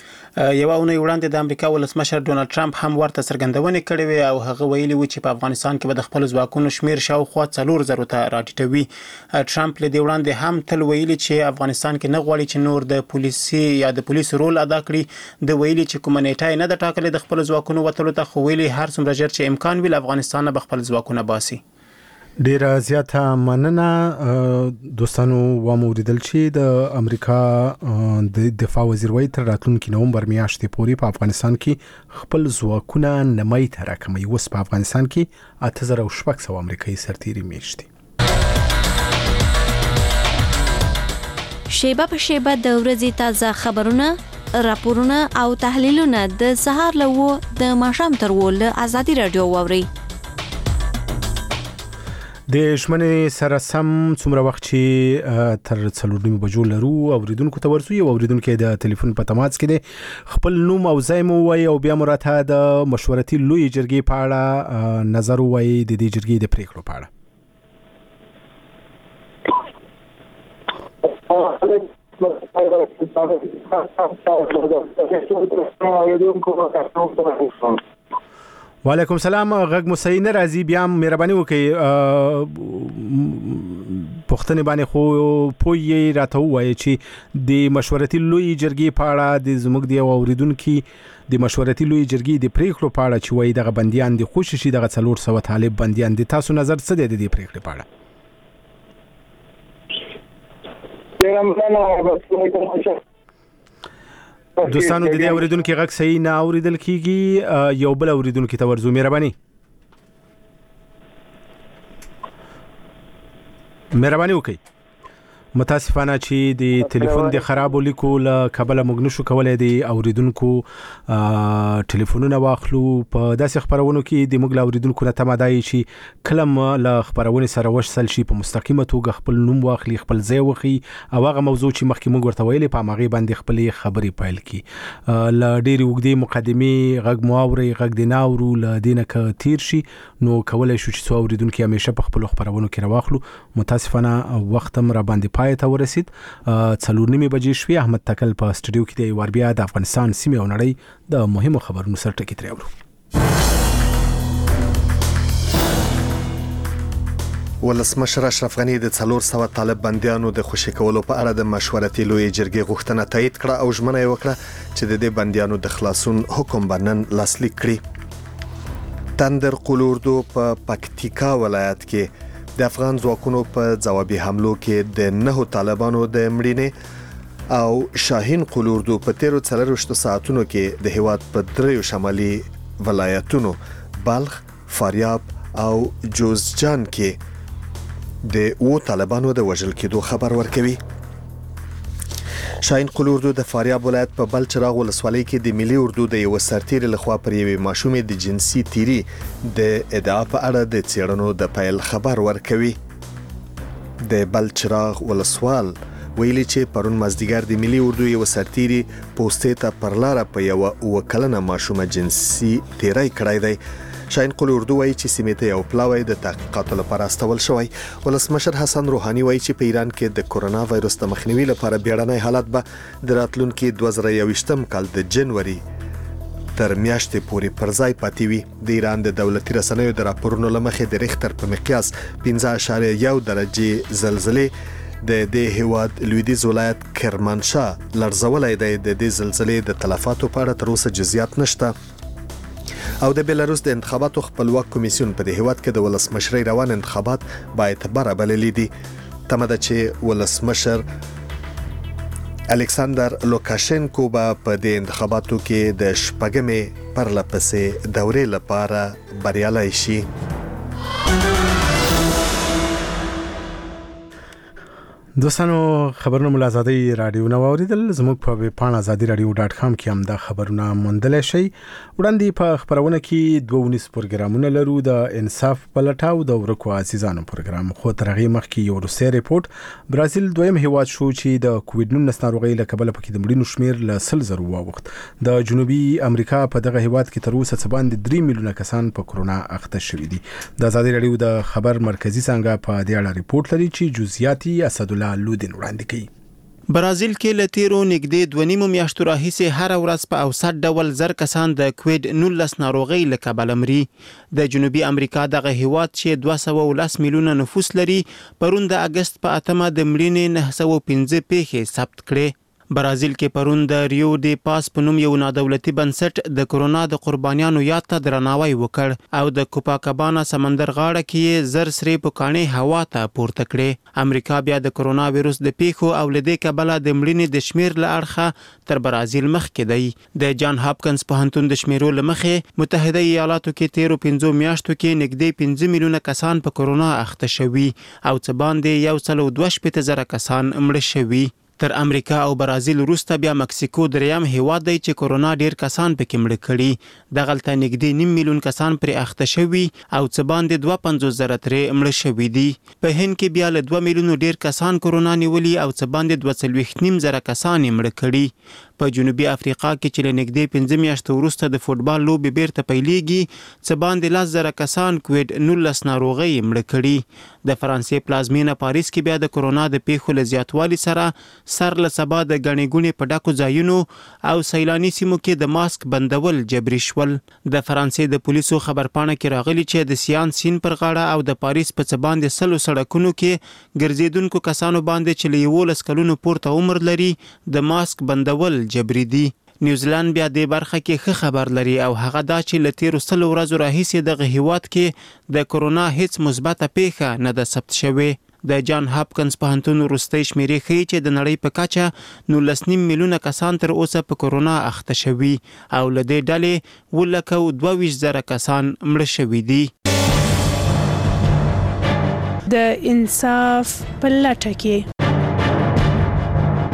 یوه اونۍ وړاندې د امریکا ولسمشر ډونالد ټرمپ هم ورته څرګندونې کړې وې او هغه ویلي و چې په افغانستان کې به د خپلو ځواکونو شمیر شاوخوا څلور زرو ته راټیټوي. ټرمپ له دې وړاندې هم تل ویلي چې افغانستان کې نه غواړي چې نور د پولیسي یا د پولیسو رول ادا کړي. د ویلي چې کومه نیټه نه ده ټاکلې د خپلو ځواکونو وتلو ته، خو ویلي هر څومره ژر چې امکان وي له افغانستان نه به خپل ځواکونه باسي.
ډیره زیاته مننه دوستانو. و موریدل چې د امریکا د دفاع وزیر وایي تر راتلونکي نومبر میاشتې پورې په افغانستان کې خپل ځواکونه نمایي ته راکموي. اوس په افغانستان کې اته زره شپږ سوه امریکایي سرتیري میشتي.
شیبه په شیبه د ورځې تازه خبرونه، راپورونه او تحلیلونه د سهار له و د ماښام تر و له ازادي رادیو واوري.
د شمنې سره سم څومره وخت چې تر څلور نیمو بجو لرو اوریدونکو ته ورسو. یو اوریدونکو د ټلیفون په تماس کې دی، خپل نوم او ځای مو وایي او بیا مراته د مشورتي لوی جرګې په اړه نظر وایي د دې جرګې د پریکړو په اړه. وعلیکم سلام. غږ مو صحیح نه راځي، بیا مهرباني وکړئ پوښتنې باندې خو پوهیږئ راته ووایئ چې د مشورتي لوی جرګې په اړه د زموږ د یو اوریدونکي د مشورتي لوی جرګې د پریکړو په اړه چې وایي دغه بندیان دي خوشي شي، دغه څلور سوه طالب بندیان دي، تاسو نظر څه دی د دې پریکړې په اړه؟ دوستانو د دې اوریدونکو غږ صحیح نه اوریدل کیږي. یو بل اوریدونکو ته ورزو مهرباني مهرباني وکړئ. متاسفانه چې د ټلیفون د خراب لیکو له کابل موږ نشو کولای د اوریدونکو ټلیفونونه واخلو په داسې خبرونو کې د موږ له اوریدونکو نه تمادای چې کلم له خبرونه سره وشل شي په مستقیمه توګه خپل نوم واخلي خپل ځای وخی او هغه موضوع چې مخکې موږ ورته ویلې په ماغي باندې خپل خبرې پیل کی ل ډېری وګړي مقدمه غږ مواوري غږ د ناورو ل دینه ک تیر شي نو کولای شو چې څو اوریدونکو همیشه په خپل خبرونو کې راوخلو متاسفانه وخت هم را باندې پای ته ورسید څلور نیمه بجې شوې احمد تکل په استودیو کې دی ور بیا د افغانستان سیمه او نړۍ د مهمو خبرونو سره ټکی ترېورو
ولسمشر اشرف غنی د څلور سوه طالب بنديانو د خوشی کولو په اړه د مشورتي لوی جرګې غوښتنه تایید کړه او ژمنه یې وکړه چې د دې بنديانو د خلاصون حکم بنن لاسلیک کړي تندر قلوردو په پکتیکا ولایت کې د افغان ځواکونو په ځوابي حملو کې د نهو طالبانو د مړینې او شاهین قلوردو په تیرو څلرویشتو ساعتونو کې د هیواد په دریو شمالي ولایتونو بلخ، فاریاب او جوزجان کې د و طالبانو د وژل کېدو خبر ورکوي. شاهین قلوردو د فاریاب ولایت په بلچراغ ولسوالۍ کې د ملي اردو د یو سرتیر لخوا پر یوې ماشومې د جنسي تیری د ادعا په اړه د څېړنو د پیل خبر ورکوي. د بلچراغ ولسوال ویلي چې پرون مازدیګر د ملي اردو یو سرتیری پوسټې ته پر لار په یو وکلنه ماشومه جنسي تیری کړی دی. شاهین قلوردو وایي چې سیمې ته یو پلاوی د تحقیقاتو لپاره استول شوی. ولسمشر حسن روحاني وایي چې په ایران کې د کورونا وایرس د مخنیوي لپاره بیړنی حالت به د راتلونکي دوه زره یوویشتم کال د جنوري تر میاشتې پورې پر ځای پاتې وي. د ایران د دولتي رسنیو د راپورونو له مخې د ریختر په مقیاس پنځه اعشاریه یو درجې زلزلې د دې هیواد لویدیځ ولایت کرمانشاه لړزولی دی. د دې زلزلې د تلفاتو په اړه تر اوسه جزئیات نشته. او د بیلاروس د انتخاباتو خپلواک کمیسیون په دې هیواد کې د ولسمشرۍ روان انتخابات با اعتباره بللي دي. تمه ده چې ولسمشر الکساندر لوکاشنکو به په دې انتخاباتو کې د شپږمې پرله پسې دورې لپاره بریالی شي.
دوستانو خبرونه مل ازادي رادیو نو اوریدل زموږ په ویب پاڼه ازادي رادیو ډاټ کام کې هم دا خبرونه موندل شي. وړاندې په خبرونه کې دوه ونیس پروګرامونه لرو د انصاف پلټاو د ورکو عزیزانو پروګرام خو ترغه مخ کې یو روسي ریپورت برازیل دویم هیواد شو چې د کووډ نولس ناروغي له کبله پکې د مړینو شمیر له سل زرو وخت د جنوبي امریکا په دغه هیواد کې تر اوسه څه باندې درې میلیونه کسان په کورونا اخته شوي دي. د ازادي رادیو د خبر مرکزی څنګه په دې اړه ریپورت لري چې جزئیاتي اسد لودین وړاندې کوي.
برازیل کې له تیرو نږدې دوه نیمو میاشتو راهیسې هر ورځ په اوسط ډول زر کسان د کووډ نولس ناروغۍ له کبله مري. د جنوبي امریکا دغه هیواد چې دوه سوه او لس میلیونه نفوس لري پرون د اګست په اتمه د مړینې نهه سوه او پنځه پیښې ثبت کړې. برازیل کې پرون د ریو دی پاس په نوم یو نادولتي بنسټ د کورونا د قربانیانو یاد ته درناوی وکړ او د کوپاکابانا سمندر غاړه کې زر سری پکانې هوا ته پورته کړې. امریکا بیا د کورونا وایرس د پیښو او لدې کبله د مړینې د شمیر له اړخه تر برازیل مخکې دی. د جان هاپکنز پوهنتون د شمیرو له مخې متحده ایالاتو کې تیرو پنځو میاشتو کې نږدې پنځه میلیونه کسان په کورونا اخته شوي او څه باندې یو سل او دوه شپېته زره کسان مړه شوي. تر امریکا او برازیل وروسته بیا مکسیکو دریم هیواد دی چې کورونا ډیر کسان پکې مړه کړي. دغلته نږدې نیم میلیون کسان پر اخته شوي او څه باندې دوه پنځوس زره ترې مړه شوي دي. په هند کې بیا له دوه میلیونو ډیر کسان کورونا نیولي او څه باندې دوه څلوېښت نیم زره کسان مړه کړي. په جنوبي افریقا کې چې له نږدې پنځه میاشتو وروسته د فوټبال لوبې بیرته پیلېږي څه باندې لس زره کسان کووډ نولس ناروغۍ مړه کړي. د فرانسې پلازمینه پاریس کې بیا د کورونا د پیښو له زیاتوالي سره سر له سبا د غنې ګونې په ډکو ځایونو او سیلاني سیمو کې د ماسک بندول جبري شول. د فرانسې د پولیسو خبرپاڼه کې راغلي چې د سیان سین پر غاړه او د پاریس په څه باندې سلو سړکونو کې ګرځېدونکو کسانو باندې چې له یولس کلونو پورته عمر لري د ماسک بندول جبري دي. نیوزیلند بیا د برخه کې ښه خبر لري او هغه دا چې له تیرو سلو ورځو راهیسې دغه هیواد کې د کورونا هیڅ مثبته پیښه نه ده ثبت شوې. د جان هاپکنز پوهنتون وروستۍ شمیرې ښیي چې د نړۍ په کچه نولس نیم میلیونه کسان تر اوسه په کورونا اخته شوي او له دې ډلې اووه لکه او دوه ویشت زره کسان مړه شوي دي.
د انصاف په لټه کې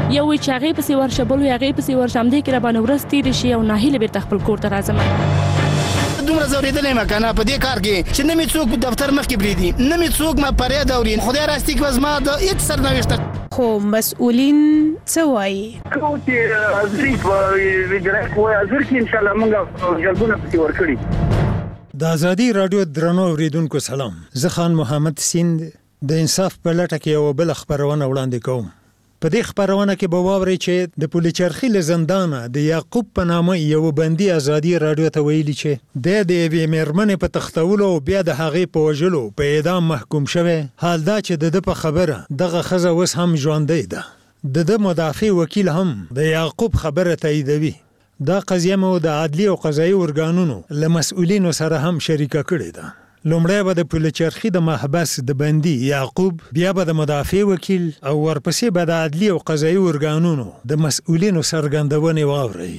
یو وی چې هغه پسې ورشه بل وی هغه پسې ورشه هم دې کې را باندې ورځ تیر شي او ناهیله بیرته خپل کور ته راځم.
دومره زورېدلې ما کنه په دې کار کې چې نه مې څوک دفتر مخ کې بریدي نه مې څوک ما فریاد اوري. خدای راستي کې وزما د هیڅ سرنوشت
خو مسؤلین څه وایي
کو چې ازري په ویډرک وای ازر کې ان شاء الله موږ جلبونه پکې ورکړي.
د ازادي رادیو درنو اوریدونکو سلام. زه خان محمد سیند د انصاف په لټه کې یو بل خبرونه وړاندې کوم. په دې خبرونه کې به واورئ چې د پولیچرخي له زندانه د یعقوب په نامه یو بندي ازادي رادیو ته ویلي چې د د یوې میرمنې په تختولو او بیا د هغې په وژلو په اعدام محکوم شوی. حال دا چې د ده په خبره دغه ښځه اوس هم ژوندۍ ده. د ده مدافع وکیل هم د یعقوب خبره تاییدوي. دا قضیه مو د عدلي او قضایي ارګانونو له مسؤلینو سره هم شریکه کړې ده. لومړی به د پولیچرخي د محبس د بندي یعقوب، بیا به د مدافع وکیل او ورپسې به د عدلي او قضایي ارګانونو د مسؤلینو څرګندونې واورئ.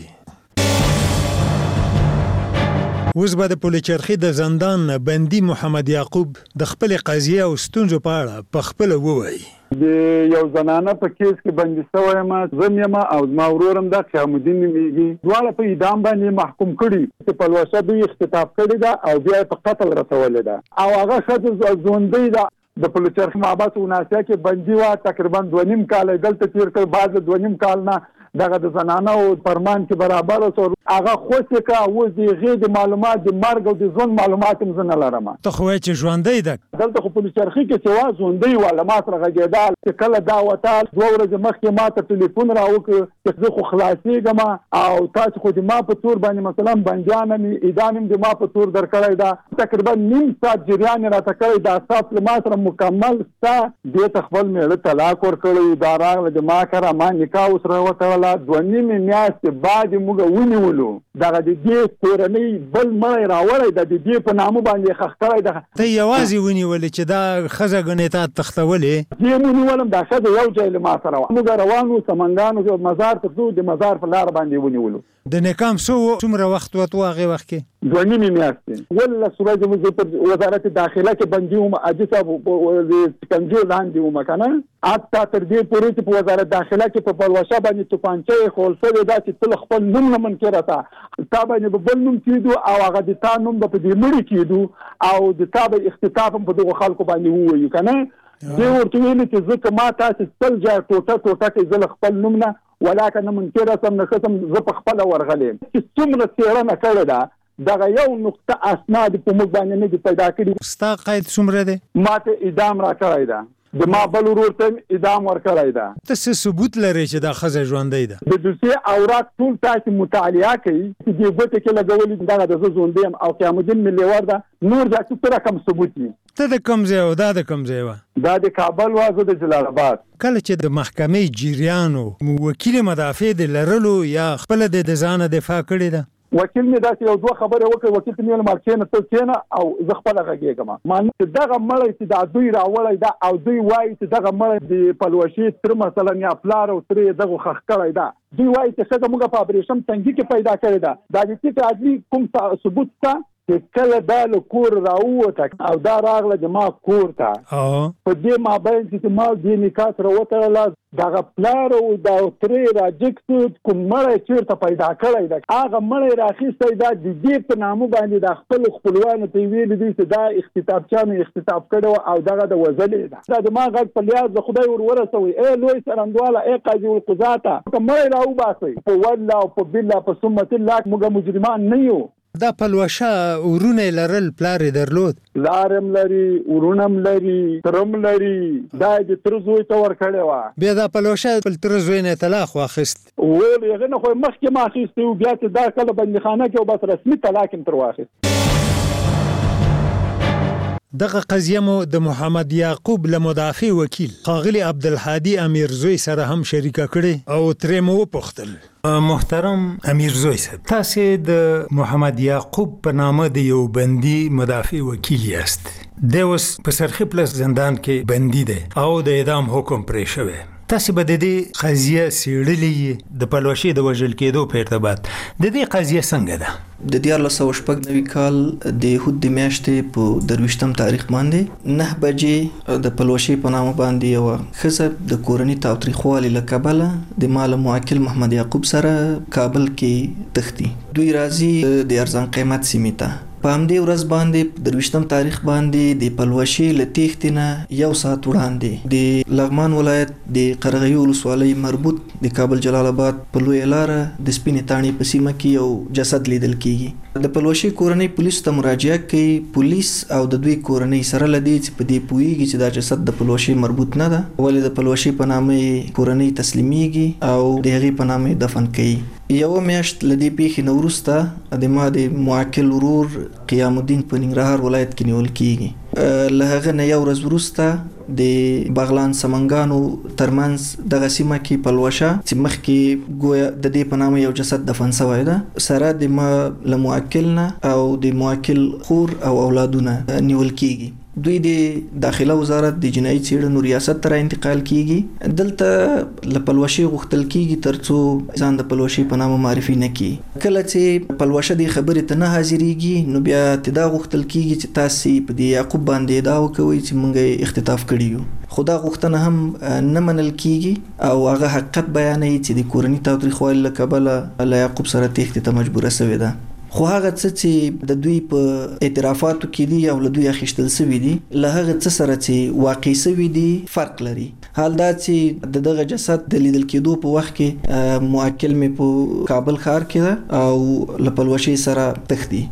اوس به د پولیچرخي د زندان بندي محمد یعقوب د خپلې قضیې او ستونزو په اړه په خپله ووایي.
د یو زنانه په کیس کې بندي شوی یم، زه یم او زما ورور هم د قیام الدین نومیږي. دواړه په اعدام باندې محکوم کړي چې پلوشه دوی اختطاف کړې ده او بیا په قتل رسولې ده او هغه ښځه ژوندۍ ده. د پولیچرخي محبس وناسیا کې بندي وه، تقریبا دوه نیم کال دلته تېر کړ. بعض دوه نیم کال نه دغه د زنانه او فرمان کې برابر اوسه هغه خوشې که اوس د هغې د معلومات د مرګ او د ژوند معلومات هم زه نه لرم.
ته خو وایې چې ژوندۍ ده.
دلته خو پولیچرخي کې چې وه ژوندۍ وه، له ما سره غږېدل چې کله دا وتل دوه ورځې مخکې ما ته ټلیفون راوکړ چې زه خو خلاصېږم او تاسو خو د ما په تور باندې مثلا بندیان مې اعدام هم د ما په تور درکړی ده. تقریبا نیم ساعت جریان یې راته کړی. دا ساعت له ما سره مکمل ستا دې ته خپل مېړه طلاق ورکړی. دا راغله د ما کره ما نکاح ورسره وتړله. دوه نیمې میاشتې بعد یې موږ ونیولو. دغه د دې کورنۍ بل مړی راوړی ده، د دې په نامه باندې یې ښخ کړی ده.
ته یوازې ونیولې چې دا ښځه ګنې تا تختولې؟
زه یې ونیولم، دا ښځه یو ځای له ما سره وه. موږ روان وو سمنګانو کې مزار ته ځو، د مزار په لاره باندې ونیولو.
د نکام څو څومره وخت وتو هغې وخت کې؟
دوه نیمې میاشتې. ولس ورځې مو زه پر وزارت داخله کې بندي وم، حاجي صاحب د سکنجو لاندې وم که نه. حتی تر دې پورې چې په وزارت داخله کې په پلوشه باندې توپانچه یې خول شوې ده چې ته له خپل نوم نه منکره ته تا باندې به بل نوم کېدو او هغه د تا نوم به په دې مړي کېدو او د تا به اختطاف هم په دغو خلکو باندې ووایو که نه. دې ورته ویلي چې زه که ما تاسې سل ځای ټوټه ټوټه کړئ زه له خپل نوم نه ولاکه نه منکره سم نه ښه سم زه په خپله ورغلی یم. چې څومره څېړنه کړې ده دغه یو نقطه اسناد په موږ باندې نه دي پیدا کړي.
ستا قید څومره دی؟
ما ته اعدام را کړی ده. د ما بل ورور ته اعدام ورکړی ده.
ته څه ثبوت لرې چې دا ښځه ژوندۍ ده؟
د دوسیې اوراق ټول تاسې مطالعه کوي چې دې ګوتې کې لګولي دغه د زه ژوندی یم او قیام الدین مې لیور ده. نور دا څه رقم ثبوت وي.
ته د کوم ځای او دا د کوم ځای وه؟
دا د کابل وه، زه د جلال آباد.
کله چې د محکمې جریانو وکیل مدافع د لرلو یا خپله د د ځانه دفاع کړې ده؟
وکیل مې داسې یو دوه خبرې وکړې. وکیل ته مې ویل ما کښېنه ته کښېنه او زه خپله غږېږم. معنی چې دغه مړی چې دا دوی راوړی ده او دوی وایي چې دغه مړی د پلوشې تره مثلا یا پلار او ترې یې دغو ښخ کړی ده. دوی وایي چې ښځه موږ په ابریشم تنګي کې پیدا کړې ده. دا د ټیټ عدلي کوم ثبوت شته چې کله دا له کور راووته او دا راغله د ما کور ته په دې مابین چې ما دې نکاح سره وتړله دغه پلار او دا ترې راجګ شو کوم مړی چېرته پیدا کړی ده هغه مړی راخیستی دا د دې په نامه باندې د خپلو خپلوانو ته یې ویلي دي چې دا اختطافچیانو اختطاف کړی وه او دغه د وژلې ده. دا د ما غږ په لیاز د خدای ور ورسوئ. ای لوی څرنګواله ای قاضي القضاته که مړی راوباسئ په والله او په بالله په سمت الله موږ مجرمان نه یو.
دا پلوشه ورونه لرل پلار یې درلود؟
پلار هم لري، ورونه هم لري، تره هم لري. دا یې د تره زوی ته ورکړې وه.
بیا دا پلوشه خپل تره زوی نه طلاق واخیست؟
ویل هغې نه خو یې مخکې م اخیستی و بیا چې دا کله بندیخانه کې و بس رسمي طلاق یې تر واخیست.
دغه قضیه مو د محمد یعقوب له مدافع وکیل ښاغلي عبدالهادي امیرزوی سره هم شریکه کړې او ترې مو وپوښتل. محترم امیرزوی صاحب، تاسې د محمد یعقوب په نامه د یو بندي مدافع وکیل یاست. دی اوس په سرخي پلس زندان کې بندي دی او د اعدام حکم پرې شوی. تاسې به د دې قضیه څېړلې د پلوشې د وژل کېدو په ارتباط. د دې قضیه څنګه ده؟
د دیارلس سوه شپږ نوي کال د یهود د میاشتې په درویشتم تاریخ باندې نه بجې د پلوشي په نامه باندې یوه ښځه د کورني تاوتریخوالي له کبله د مال موکل محمد یعقوب سره کابل کې تښتي. دوی راځي د ارزان قیمت سیمې ته. په همدې ورځ باندې درویشتم تاریخ باندې د پلوشي له تېښتې نه یو ساعت وړاندې د لغمان ولایت د قرغیو ولسوالۍ مربوط د کابل جلال آباد په لویه لاره د سپینې تاڼې په سیمه کې یو جسد لیدل کیږي. د پلوشي کورنۍ پولیسو ته مراجعه کوي. پولیس او د دوی کورنۍ سره له دې چې په دې پوهیږي چې دا جسد د پلوشي مربوط نه ده، ولې د پلوشي په نامه کورنۍ تسلیمیږي او د هغې په نامه دفن کوي. یو میاشت له دې پیښې نه وروسته د ما د موکل ورور قیام الدین په ننګرهار ولایت کې نیول کیږي. له هغه نه یو ورځ وروسته د بغلان سمنګانو ترمنځ دغه سیمه کې پلوشه چې مخکې ګویا د دې په نامه یو جسد دفن شوی ده سره د ما له موکل نه او د موکل خور او اولادونه نیول کیږي. دوی د داخله وزارت د جنایي څېړنو ریاست ته را انتقال کیږي. دلته له پلوشي غوښتل کیږي ترڅو ځان د پلوشي په نامه معرفي نه کړي. کله چې پلوشه د خبرې ته نه حاضرېږي نو بیا ته دا غوښتل کیږي چې تاسې په دې یعقوب باندې ادعا وکوئ چې موږ یې اختطاف کړي یو. خو دا غوښتنه هم نه منل کیږي او هغه حقیقت بیانوي چې د کورني تاوتریخوالي له کبله له یعقوب سره تېښتې ته مجبوره سوې ده. خو هغه څه چې د دوی په اعترافاتو کې دي او له دوی اخیستل سوي دي له هغه څه سره چې واقع سوي دي فرق لري. حال دا چې د دغه جسد د لیدل کېدو په وخت کې موکل مې په کابل ښار کې ده او له پلوشي سره تښتي.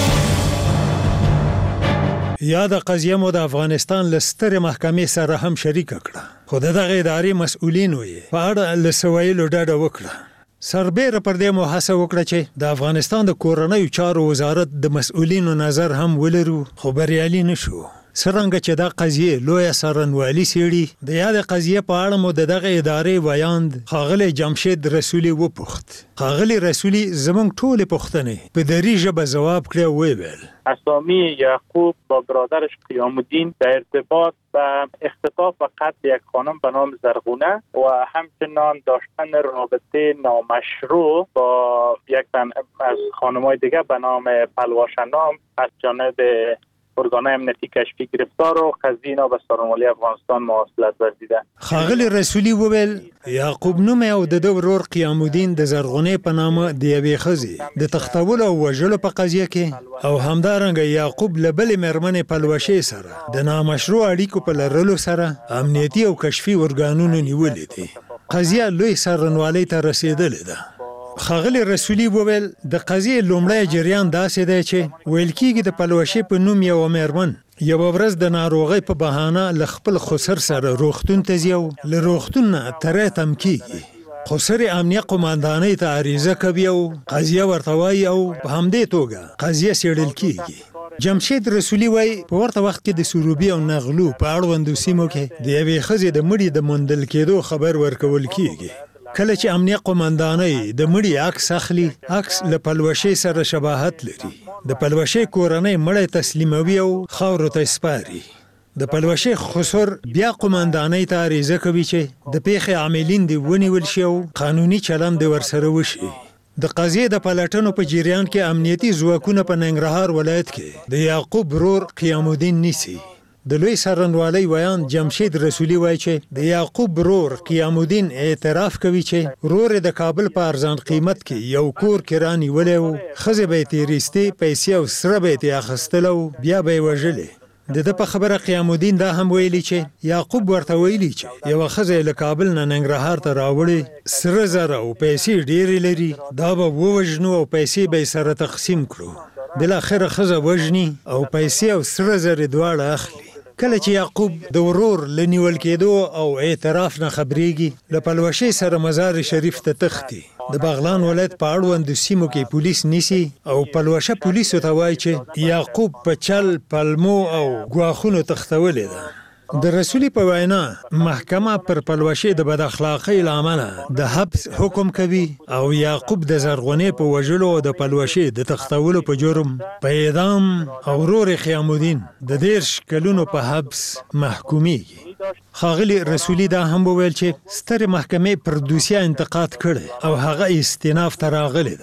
یا د قضیه مو د افغانستان له سترې محکمې سره هم شریکه کړه، خو د دغه ادارې مسؤلینو یې په اړه له څه ویلو ډډه وکړه. سربیره پر دې مو هڅه وکړه چې د افغانستان د کورنیو چارو وزارت د مسؤلینو نظر هم ولرو، خو بریالي نشو. څرنګه چې دا قضیه لویه څارنوالي څېړي، د یادې قضیې په اړه مو د دغه ادارې ویاند ښاغلی جمشید رسولي وپوښت. ښاغلی رسولي زموږ ټولې پوښتنې په دري ژبه ځواب کړې او ویل
اسامی یعقوب با برادرش قیام الدین در ارتباط به اختطاف و قتل یک خانم به نام زرغونه و همچنان داشتن رابطه نامشروع با یک تن از خانم‌های دیگه به نام پلواشنام از جانب ارگان‌های امنیتی کشفی گرفتار و قضیه به څارنوالۍ افغانستان مواصلت ورزیده.
ښاغلی رسولي وویل یعقوب نومی او د ده ورور قیام الدین د زرغونې په نامه د یوې ښځې د تښتولو او وژلو په قضیه کې او همدارنګه یعقوب له بلې مېرمنې پلوشې سره د نامشروع اړیکو په لرلو سره امنیتي او کشفي ارګانونو نیولې دي. قضیه لوی څارنوالۍ ته رسېدلې ده. ښاغلی رسولي وویل د قضیې لومړی جریان داسې دی چې ویل کېږي د پلوشې په نوم یوه مېرمن یوه ورځ د ناروغۍ په بهانه له خپل خسر سره روغتون ته ځي او له روغتون نه تری تم کېږي. خسر امنیه قماندانۍ ته عریضه کوي او قضیه ورته وایي او په همدې توګه قضیه څېړل کېږي. جمشید رسولي وایي په ورته وخت کې د سروبي او نغلو په اړوندو سیمو کې د یوې ښځې د مړي د موندل کېدو خبر ورکول کېږي. کله چې امنیه قماندانۍ د مړي عکس اخلي، عکس له پلوشې سره شباهت لري. د پلوشې کورنۍ مړی تسلیموي او خاورو ته سپاري. د پلوشې خسر بیا قماندانۍ ته عریضه کوي چې د پیښې عاملین دې ونیول شي او قانوني چلند دې ورسره وشي. د قضیې د پلټنو په جریان کې امنیتي ځواکونه په ننګرهار ولایت کې د یعقوب ورور قیام الدین نیسي. د لوی څارنوالۍ ویاند جمشید رسولي وایي چې د یعقوب ورور قیام الدین اعتراف کوي چې ورور د کابل په ارزان قیمت کې یو کور کرا نیولی و، ښځې به یې تېرېستې، پیسې او سره به یې ترې اخیستل او بیا به یې وژلې. د ده په خبره قیام الدین دا هم ویلي چې یعقوب ورته ویلي چې یوه ښځه یې له کابل نه ننګرهار ته راوړې، سره زره او پیسې ډېرې لري، دا به ووژنو او پیسې به یې سره تقسیم کړو. بالاخره ښځه وژني او پیسې او سره زرې دواړه اخلي. کله چې یعقوب د ورور له نیول کېدو او اعتراف نه خبرېږي، له پلوشې سره مزار شریف ته تښتي. د بغلان ولایت په اړوندو سیمو کې پولیس نیسي او پلوشه پولیسو ته وایي چې یعقوب په چل، پلمو او ګواښونو تښتولې ده. د رسولي په وینا محکمه پر پلوشې د بد اخلاقۍ له امله د حبس حکم کوي او یعقوب د زرغونې په وژلو او د پلوشې د تښتولو په جرم په اعدام او ورور قیام الدین د دېرش کلونو په حبس محکومیږي. ښاغلي رسولي دا هم وویل چې سترې محکمې پر دوسیه انتقاد کړی او هغه استیناف ته راغلی ده.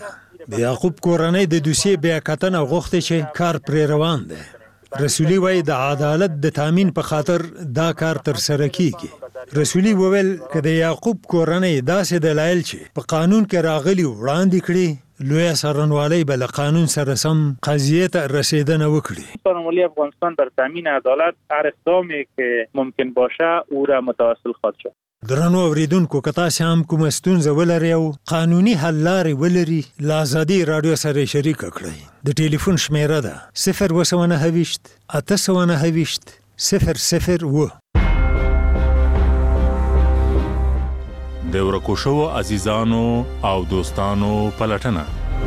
د یعقوب کورنۍ د دوسیې بیا کتنه غوښتي چې کار پرې روان دی. رسولي وایي د عدالت د تامین په خاطر دا کار تر سره کیږي. رسولي وویل که د یعقوب کورنۍ داسې دلایل چې په قانون کې راغلي وړاندې کړي، لویه څارنوالۍ به له قانون سره سم قضیې ته رسیدنه وکړي.
څارنوالۍ افغانستان بر تامین عدالت هر اقدامی که ممکن باشه او را متواصل خواهد شد.
درنو اوریدونکو که تاسې هم کومه ستونزه ولرئ او قانوني حل لارې ولري، له ازادي راډیو سره شریکه کړئ. د ټلیفون شمیره ده صفر اوه سوه نهه ویشت اته سوه نهه ویشت صفر صفر اوه.
د ورکو شوو عزیزانو او دوستانو پلټنه.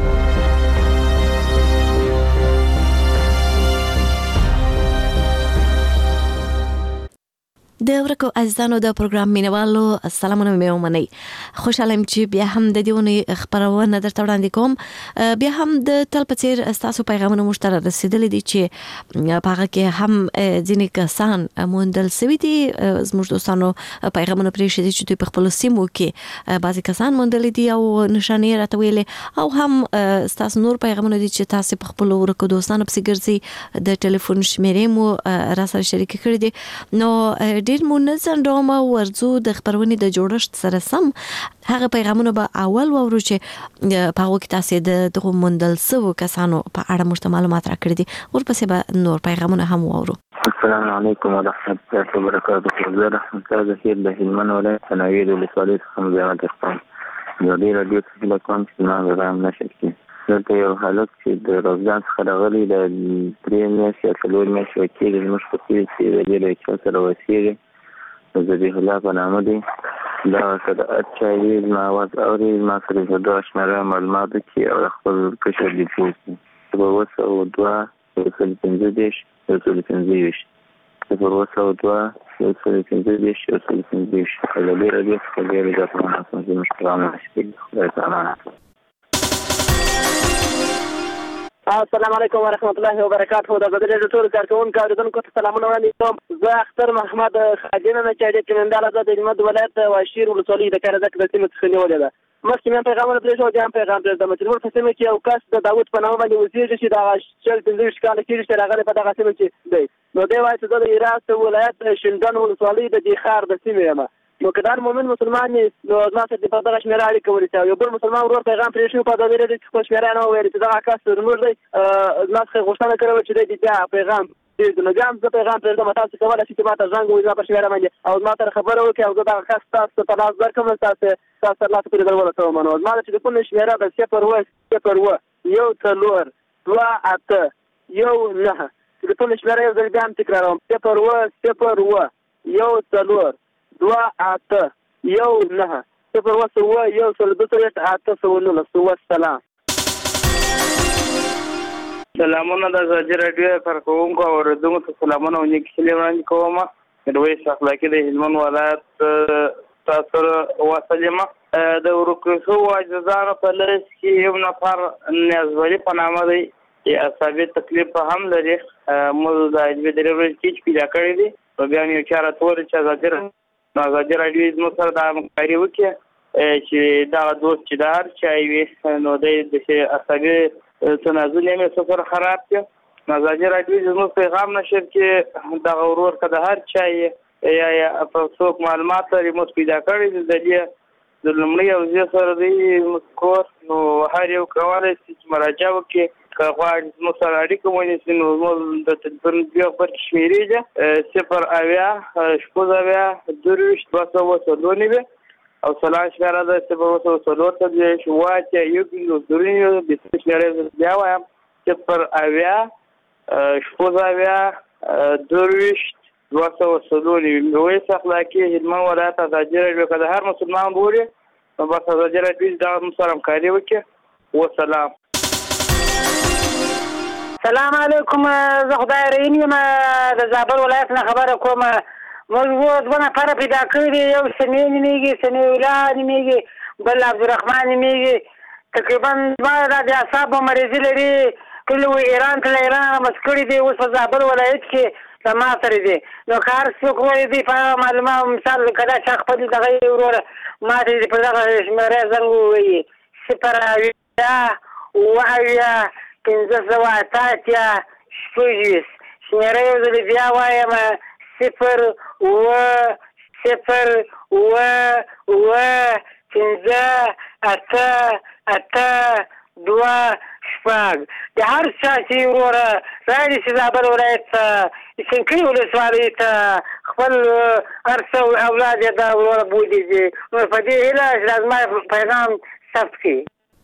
د ورکو عزیزانو د پروګرام مینوالو سلامونه مې ومنئ. خوشاله یم چې بیا هم د دې ونې خپرونه درته وړاندې کوم. بیا هم د تل په څیر ستاسو پیغامونه موږ ته رسېدلي دي چې په هغه کې هم ځینې کسان موندل سوي دي. زموږ دوستانو پیغامونه پرېښي دي چې دوی په خپلو سیمو کې بعضې کسان موندلي دي او نښانې یې راته ویلې، او هم ستاسو نور پیغامونه دي چې تاسې په خپلو ورکو دوستانو پسې ګرځئ. د ټلیفون شمیرې مو راسره شریکې کړي دي. نو ډېر منظم ډول ورځو د خبرونې د جوړښت سره سم هغه پیغامونه به اول واورو چې په هغو کې تاسې د دغو موندل سوو کسانو په اړه موږ ته معلومات راکړي دي. ورپسې به نور پیغامونه هم واورو.
السلام علیکم ورحمة الله وبرکاته. زه رحمت ظهیر د هلمند ولایت ثناوي د ولسوالۍ څخه مزاحمت کوم. ازادي راډیو څخه هیله کوم چې زما پیغام نشر کړي. دلته یو هلک چې د روزګان څخه راغلی د درې میاشتې یا څلور میاشتې کېږي زموږ په سیمه کې د دې له چا سره اوسېږي، د ذبیح الله په نامه دی. دا ورته د هر چا وي زما اواز اوري، زما سره د دوه شمېره معلومات وکړي او د خپل کشر دي پوښتني. صفر اوه سوه دوه یو سل پنځه دېرش یو سل پنځه ویشت صفر اوه سوه دوه یو سل پنځه دېرش یو سل پنځه ویشت. ازادي راډیو څخه ډېرې زیاتې مننه کوم چې زموږ پیغامونه شریک کړي. خدای ته امانت.
السلام علیکم ورحمت الله وبرکاته. د ازادي راډیو ټولو کارکوونکو اوریدونکو ته سلامونه وړاندې کوم. زه اختر محمد خادم یم چې د چمنداله زه د هلمند ولایت واشیر ولسوالۍ د کارزک د سیمې څخه نیولې ده. مخکې مې پیغامونه پرېښود، بیا هم پیغام پرېږدم چې زموږ په سیمه کې یو کس د داود په نامه باندې اوسېږي چې دغه شل پنځه ویشت کاله کېږي چې راغلی په دغه سیمه کې دی. نو دی وایي چې زه د هرات ولایت شینډنډ ولسوالۍ د دې ښار د سیمې یم. نو که دا مؤمن مسلمان یې نو زما سره په دغه شمېره اړیکه ونیسي. یو بل مسلمان ورور پیغام پرېښی په ازادي راډیو کې خپل شمېره نه وویل چې دغه کس زموږ دی. زما څخه غوښتنه کړې وه چې دی بیا پیغام پرېږدو. نو بیا هم زه پیغام پرېږدم، تاسو کولی شئ چې ما ته زنګ ووهئ زما په شمېره باندې او زما سره خبره وکړئ او زه دغه کس تاسو په لاس درکړم، تاسو ستاسو سره لاسه پورې در ورسوم. نو زما د ټلیفون شمېره ده صفر اوه صفر اوه یو څلور دوه اته یو نهه. ټلیفون شمېره یو ځل بیا هم تکراروم، صفر اوه صفر اوه یو څلور دوه اته یو نهه صفر اوه اوه یو سل دوه څلوېښت اته سوه نولس. والسلام.
سلامونه د ازادي راډیو کارکوونکو او اوریدونکو ته سلامونه او نیکې هیلې وړاندې کوم. میرویس اخلاقي د هلمند ولایت تاسو سره واصل یم. د ورکو شوو عزیزانو په لړ کې یو نفر نیازولي په نامه دی چې اعصابي تکلیف هم لري. موږ د علمي درې ورځې کې پیدا کړی دی. نو بیا مې یو چا راته وویل چې ازادي نو ازادي راډیو زموږ سره دا همکاري وکړي چې دغه دوست چې د هر چا وي نو دی د اعصابي تنازل یې مې سفر خراب کړي. نو ازادي راډیو زموږ پیغام نشر کړي دغه ورور که د هر چا یې یا یا په څوک معلومات لري موږ پیدا کړي د دې د لومړي اوضاع سره دی زموږ کور. نو هر یو کولی شي چې مراجعه وکړي. که غواړي زموږ سره اړیکه ونیسي نو زموږ د تلیفون بیا برخې شمېرې ده صفر اویا شپږ اویا درویشت دوه سوه څلور نوي او سلام شمېره ده صفر اوه سوه څلور څلوېښت اووه اتیا یو پنځوس درې نوي. بېسیم شمېره بیا وایم صفر اویا شپږ اویا درویشت دوه سوه څلور نوي. میرویس اخلاقي هلمند ولایت ازادي راډیو که د هر مسلمان ګوري نو بس ازادي راډیو دغه موږ سره همکاري وکړي. وسلام.
سلام علیکم. زه خدای رحیم یم د زابل ولایت نه خبره کوم. موږ دوه نفره پیدا کړي دي، یو سمیع نومېږي، سمیع الله نومېږي، بل عبدالرحمن نومېږي. تقریبا دواړه دا د اعصابو مریضي لري. کله و ایران ته له ایران رامس کړي دي، اوس په زابل ولایت کې له ما سره دي. نو که هر څوک وایي دوی په هغه معلومات مثال که دا چا خپل دغه وروره ما ته دې په دغه شمېره زنګ ووهي صفر اویا اووه اویا پنځه سوه اته اتیا شپږ ویشت شمېره یو ځلې بیا وایم صفر اووه صفر اووه اووه پنځه اته اته دوه شپږ د هر چا چې وروره راشي چې زابل ولایت ته څنګلي ولسوالۍ ته خپل هر څه اولاد یې دا وروره بوځي نو په دې هیله چې زما پیغام ثبت کړي.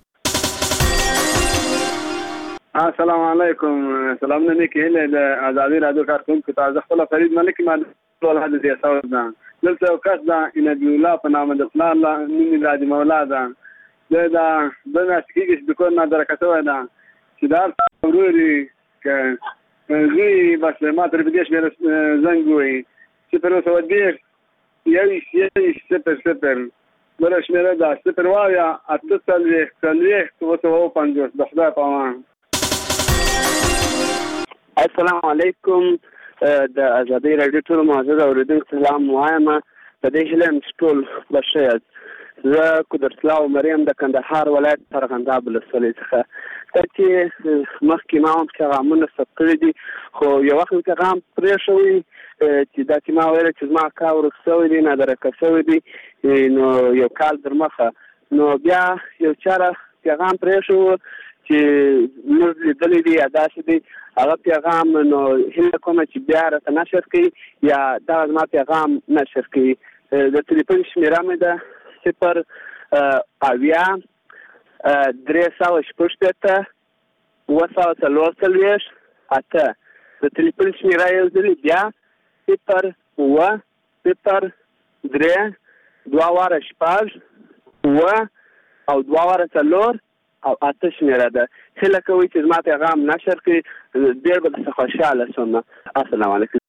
السلام علیکم. سلامونه مې کېله د ازادي رادیو کارکونکو ته زه خپل فرید ملک ما ټول حد دې تاسو ده دلته یو کس ده انبي الله په نامه د پلان لا نوم راځي مولا ده دا دا د ناسکیږي د کور نه درکته ده چې دا وروري ک زی بس ما تر دې شمیر زنګ وي چې پر اوسه ودی یو شي صفر صفر بل شمیر ده صفر وایا اته څلوي څلوي او پنځوس د خدای په امان.
السلام علیکم. د ازادي رادیو ټول معزز اوریدونکو سلام وایم. په دې هیله ټول بشیر زه قدرت الله مریم د کندهار ولایت ارغنداب ولسوالۍ څخه چې مخکې ما هم پیغامونه ثبت کړي دي خو یو وخت پیغام پرې شوی چې دا چې ما ویل چې زما کار ورک شوی دی نادرکه شوی دی نو یو کال در مخه نو بیا یو چاره پیغام پرې شو چې موږ لیدلې دي داسې دی هغه پیغام نو هیله کوم چې بیا راته نشر کړي یا دا زما پیغام نشر کړي. د ټلیفون شمیره مې ده صفر اویا درې سوه شپږ شپېته اووه سوه څلور څلوېښت اته. د ټلیفون شمیره یو ځلې بیا صفر اووه صفر درې دوه واره شپږ اووه او دوه واره څلور او اته شمیره ده. هیله کوي چې زما پیغام نشر کړي ډېر به درڅخه خوشحاله شم. السلام علیکم.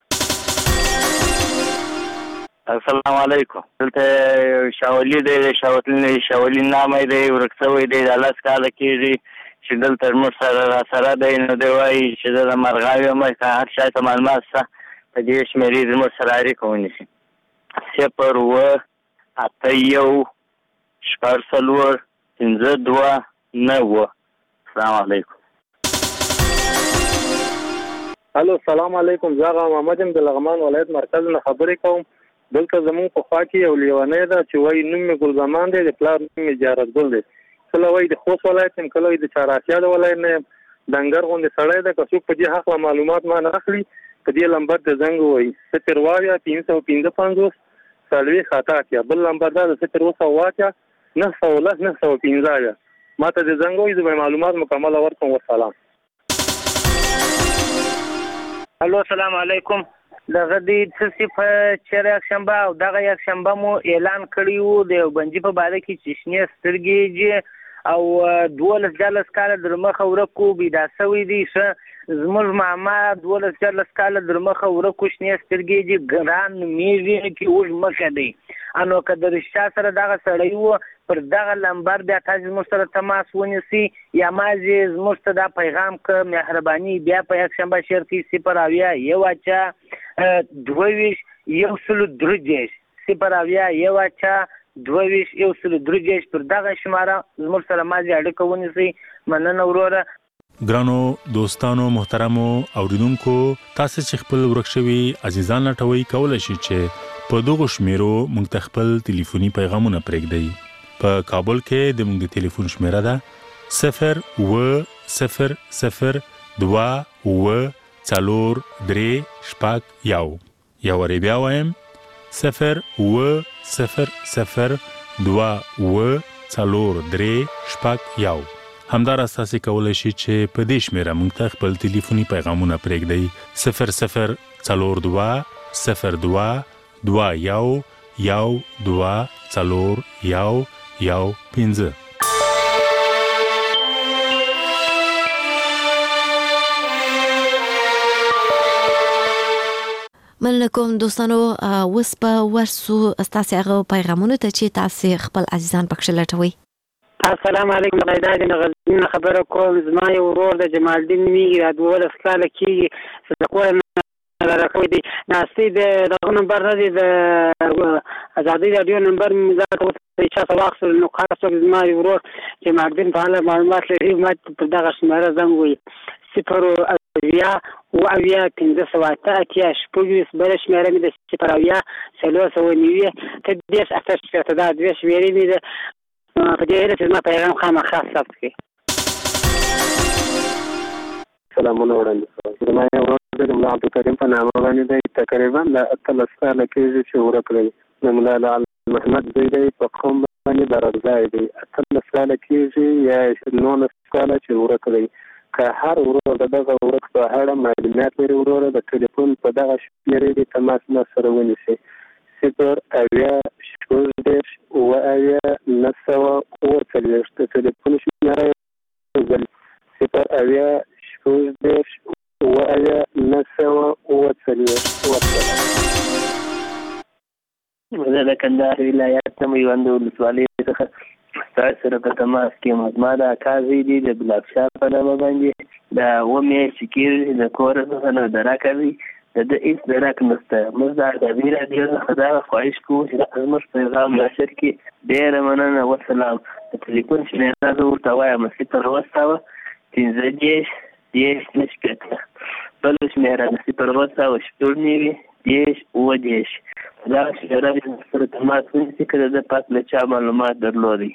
السلام علیکم. دلته شاولي دی شاولي شاولي نامه دی ورک شوی دی د لاس کاله کېږي چې دلته موږ سره را سره دی نو دی وایي چې زه د مرغاوي یم که هر چا ته معلومات شته په دې شمېرې زموږ سره اړیکه ونیسي. صفر اووه اته یو شپږ څلور پنځه دوه نوه. السلام علیکم.
الو السلام علیکم. زه هغه محمد یم د لغمان ولایت مرکز نه خبرې کوم. دلته زمونږ په خوا کې یو لیونی ده چې وایي نوم مې ګلزمان دی د پلار نوم مې زیارت ګل دی. کله وایي د خوست ولایت یم کله وایي د چهاراسیا د ولایت نه یم. ډنګر غوندې سړی ده که څوک په دې هکله معلومات ما نه اخلي په دې لمبر د زنګ وایي صفر وایا پنځه سوه پنځه پنځوس څلوېښت اته اتیا. بل لمبر ده د صفر اووه سوه اتیا نهه سوه لس نهه سوه پنځه اویا. ما ته د زنګ وایي زه به معلومات مکمله ورکړم. والسلام.
الو السلام علیکم. دغه د څه په چېر یک شنبه او دغه یک شنبه مو اعلان کړی وو د یو بنجي په باره کې چې شنې سترګې او دولس دیارلس کاله در مخه ورکو بیدا شوی دی ښه زموږ ماما دولس دیارلس کاله در مخه ورکو شنې سترګې دي ګران نومېږي کې اوږد مخه دی انو که د رښتیا سره دغه سړی و پر دغه لمبر بیا تاسو زموږ سره تماس ونیسئ یا مازې زموږ ته دا پیغام که مهرباني بیا په یک شنبه شعر کې صفر اویا یو اچا دوه ویشت یو سلو درې دېرش صفر اویا یو اچا دوه ویشت یو سلو درې دېرش پر دغه شماره زموږ سره مازې اړیکه ونیسئ. مننه وروره.
ګرانو دوستانو محترمو اوریدونکو تاسو چې خپل ورک شوي عزیزان لټوي کولای شئ چې په دغه شمیرو موږ ته خپل ټلیفوني پیغامونه پرېږدئ. په کابل کې د موږ د ټلیفون شمیره ده صفر اووه صفر صفر دوه اووه څلور درې شپږ یو. یو وارې بیا وایم صفر اووه صفر صفر دوه اووه څلور درې شپږ یو. همداراز تاسو کولی شئ چې په دې شمیره موږ ته خپل ټلیفوني پیغامونه پرېږدئ صفر صفر څلور دوه صفر دوه دوه یو یو دوه څلور یو یو پنځه.
مننه کوم دوستانو. اوس په ورسو ستاسو هغه پیغامونه ته چې تاسو خپل عزیزان پکښ لټوي.
السلام علیکم. غیدا د غزنین خبره کوم. زما یو ورور د جمال الدین میږي د دولس کاله کېږي د کور را راکوي دي ناستې د دغه نمبر نه دی د ازادي رادیو نمبر مې دا ته چا واخل نو خاص زما یو ورور چې ماګدین په اړه معلومات لري ما په دغه شماره زنګ وي صفر اویا او اویا پنځه سوه اته اتیا شپږ بل شماره مې د صفر اویا څلور سوه نوي ته دېرش اته شپېته دا دوه شمېرې مې د په دې هیله چې زما پیغام خامخا ثبت کړي.
سلامونه وړاندې زما یو ورور د ملا عبدالکریم په نامه باندې دی تقریبا د اتلس کاله کېږي چې ورک دی د ملا لعل محمد زوی دی په قوم باندې درځای دی اتلس کاله کېږي یا نولس کاله چې ورک دی که هر ورور د دغه ورک په اړه معلومات لري ورور د ټلیفون په دغه شمېرې د تماس ما سره ونیسي صفر اویا شپږ دېرش اووه اویا نهه سوه اووه څلوېښت د ټلیفون شمېره صفر اویا شپږ دېرش اووه اویا نهه سوه اووه څلوېښت.
زه د کندهار ولایت نه میوند ولسوالۍ څخه ستاسو سره په تماس کې یم. زما د اکا زوی دی د ګلابشاه په نامه باندې د اوه میاشتې کېږي د کور څخه نه درک دی د ده هېڅ درک نشته. موږ د ازادي راډیو څخه دغه خواهش کوو چې زموږ پیغام نشر کړي. ډېره مننه وسلام. د ټلیفون شمېره زه ورته وایم صفر اوه سوه پنځه دېرش دېرش نه شپېته بله شمېره د صفر اوه سوه شپږ نوي دېرش اووه دېرش دغه شمېره دې سره تماس ونیسي که د ده پاک له چا معلومات درلودی.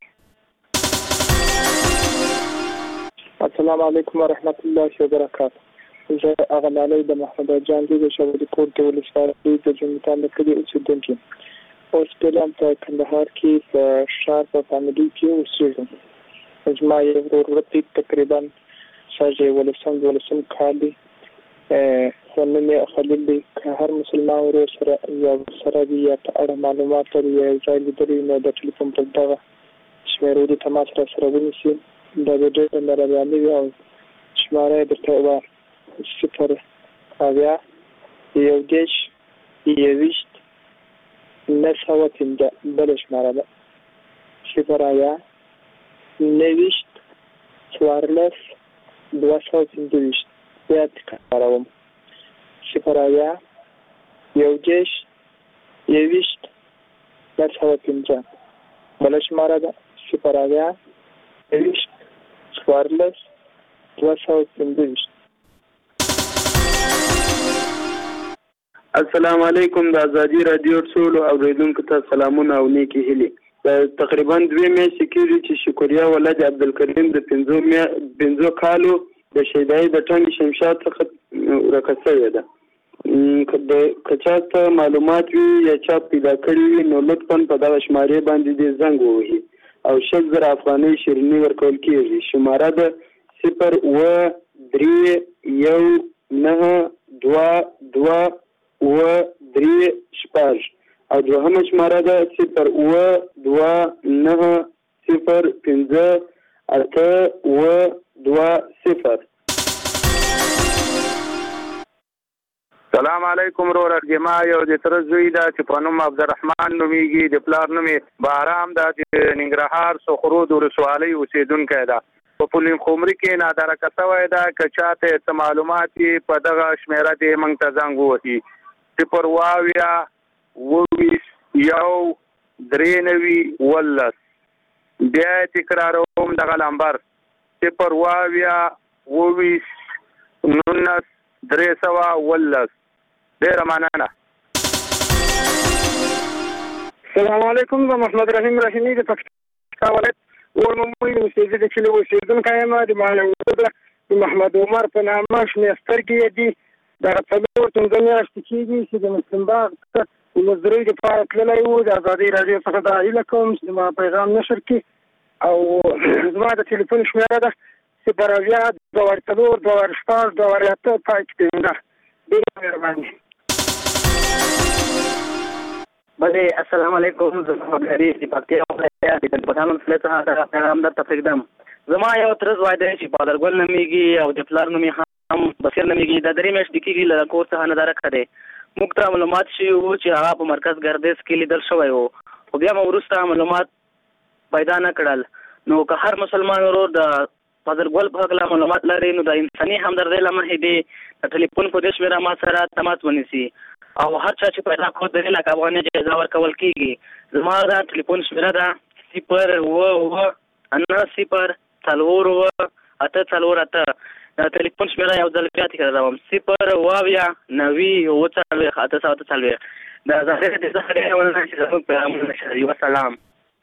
السلام علیکم ورحمت الله وبرکاته. زه هغه لالی د محمد جان دی د شاولي کور د ولسوالۍ د جومتان د کلي اوسېدونکی اوس فعلا په کندهار کې په ښار په فامیلي کې اوسېږم. زما یو ورور ورته تقریبا شاید ولسم دولسم کال دی خو نوم یې خلیل دی. که هر مسلمان ورور سره یا سره وي یا په اړه معلومات لري یا یو ځای لیدلی نو د ټلیفون پر دغه شمېرو د تماس را سره ونیسي. دا به ډېره مهرباني وي او شماره یې درته ووایم صفر اویا یو دېرش یوویشت نهه سوه پنځه بله شماره ده صفر اویا نهویشت څوارلس دوه سوه پنځه ویشت بیا تکراروم صفر اویا یو دېرش یوویشت نهه سوه پنځه بله شماره ده صفر اویا نهویشت څوارلس دوه سوه پنځه ویشت.
السلام علیکم د ازادي رادیو ټولو اوریدونکو ته سلامونه او نیکی هیلې. تقریبا دوه میاشتې کېږي چې شکریا ولد عبدالکریم د پنځو کالو د شیدای د ټنګ شمشاد څخه ورکه شوې ده. که چا ته معلومات وي یا چا پیدا کړي وي نو لطفا په دغه شمارې باندې دې زنګ ووهي او شل زره افغانۍ شیریني ورکول کېږي. شماره ده صفر اوه درې یو نهه دوه دوه اوه درې شپږ او دوهمه شماره ده صفر اوه دوه نهه صفر پنځه اته اوه دوه صفر.
سلام علیکم ورور ارجما یو د تر زوی دا چې په نوم عبدالرحمن نومیږي د پلار نوم بارام دا چې ننګرهار سخرود ولسوالۍ اوسېدونکی ده. په پولین خمري کې نادرکه شوی ده که چاته څه معلومات په دغه شمېره دې موږ ته زنګ ووهي صفر اوه اویا اوه ویشت یو درې نوي اوولس. بیا یې تکراروم دغه نمبر صفر اوه اویا اوه ویشت نولس درې سوه اوولس. ډېره مننه.
السلام علیکم زه محمد رحیم رحیمي د پکتیکا ولایت ورمومۍ اوسېږي د کلي اوسېدونکی یم. د ما یو ورور ده د محمد عمر په نامه شنې سترګې یې دي. دغه څلور پنځه میاشتې کېږي چې د مسلم باغ ته د مزدورۍ دپاره تللی و. د ازادۍ راډیو څخه دا هیله کوم چې زما پیغام نشر کړي او زما د ټلیفون شمېره ده صفر اویا دوه وارې څلور دوه وارې شپږ دوه وارې اته پای کې پنځه. ډېره مهرباني.
بله السلام علیکم زه محمد غریب د پکتیا ولایت د پټان ولسوالۍ څخه دغه پیغام درته پرېږدم. زما یو تره زوی دی چې بادرګل نومیږي او د پلار نوم یې هم بصیر نومیږي. دا درې میاشتې کېږي له کور څخه نه درکه دی. موږ ته معلومات شوي وو چې هغه په مرکز ګردیز کې لیدل شوی و خو بیا مو وروسته معلومات پیدا نه کړل. نو که هر مسلمان ورور د
فضل په هغه معلومات لري نو د انساني همدردۍ لمحې دی د ټلیفون په دې شمیره ما سره تماس ونیسي او هر چا چې پیدا کو د لکه افغاني جایزه ورکول کیږي زما دا ټلیفون شمیره ده صفر اوه اوه اته صفر څلور اوه اته څلور اته دا ټلیفون شمیره یو ځل بیا تکراروم صفر اوه اویا نوي اوه څلوېښت اته سوه اته څلوېښت دا ظاهر دې څخه ډېره مننه چې زموږ پیغامونه نشروي وسلام.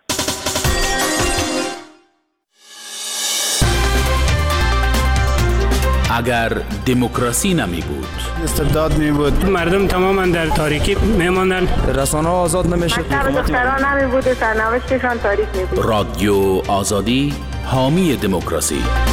اگر دموکراسی نمی بود
استبداد می بود
مردم تماما در تاریکی می ماندن
رسانه ها آزاد نمیشد
دختران نمی بود سرنوشتشان تاریک می بود
رادیو آزادی حامی دموکراسی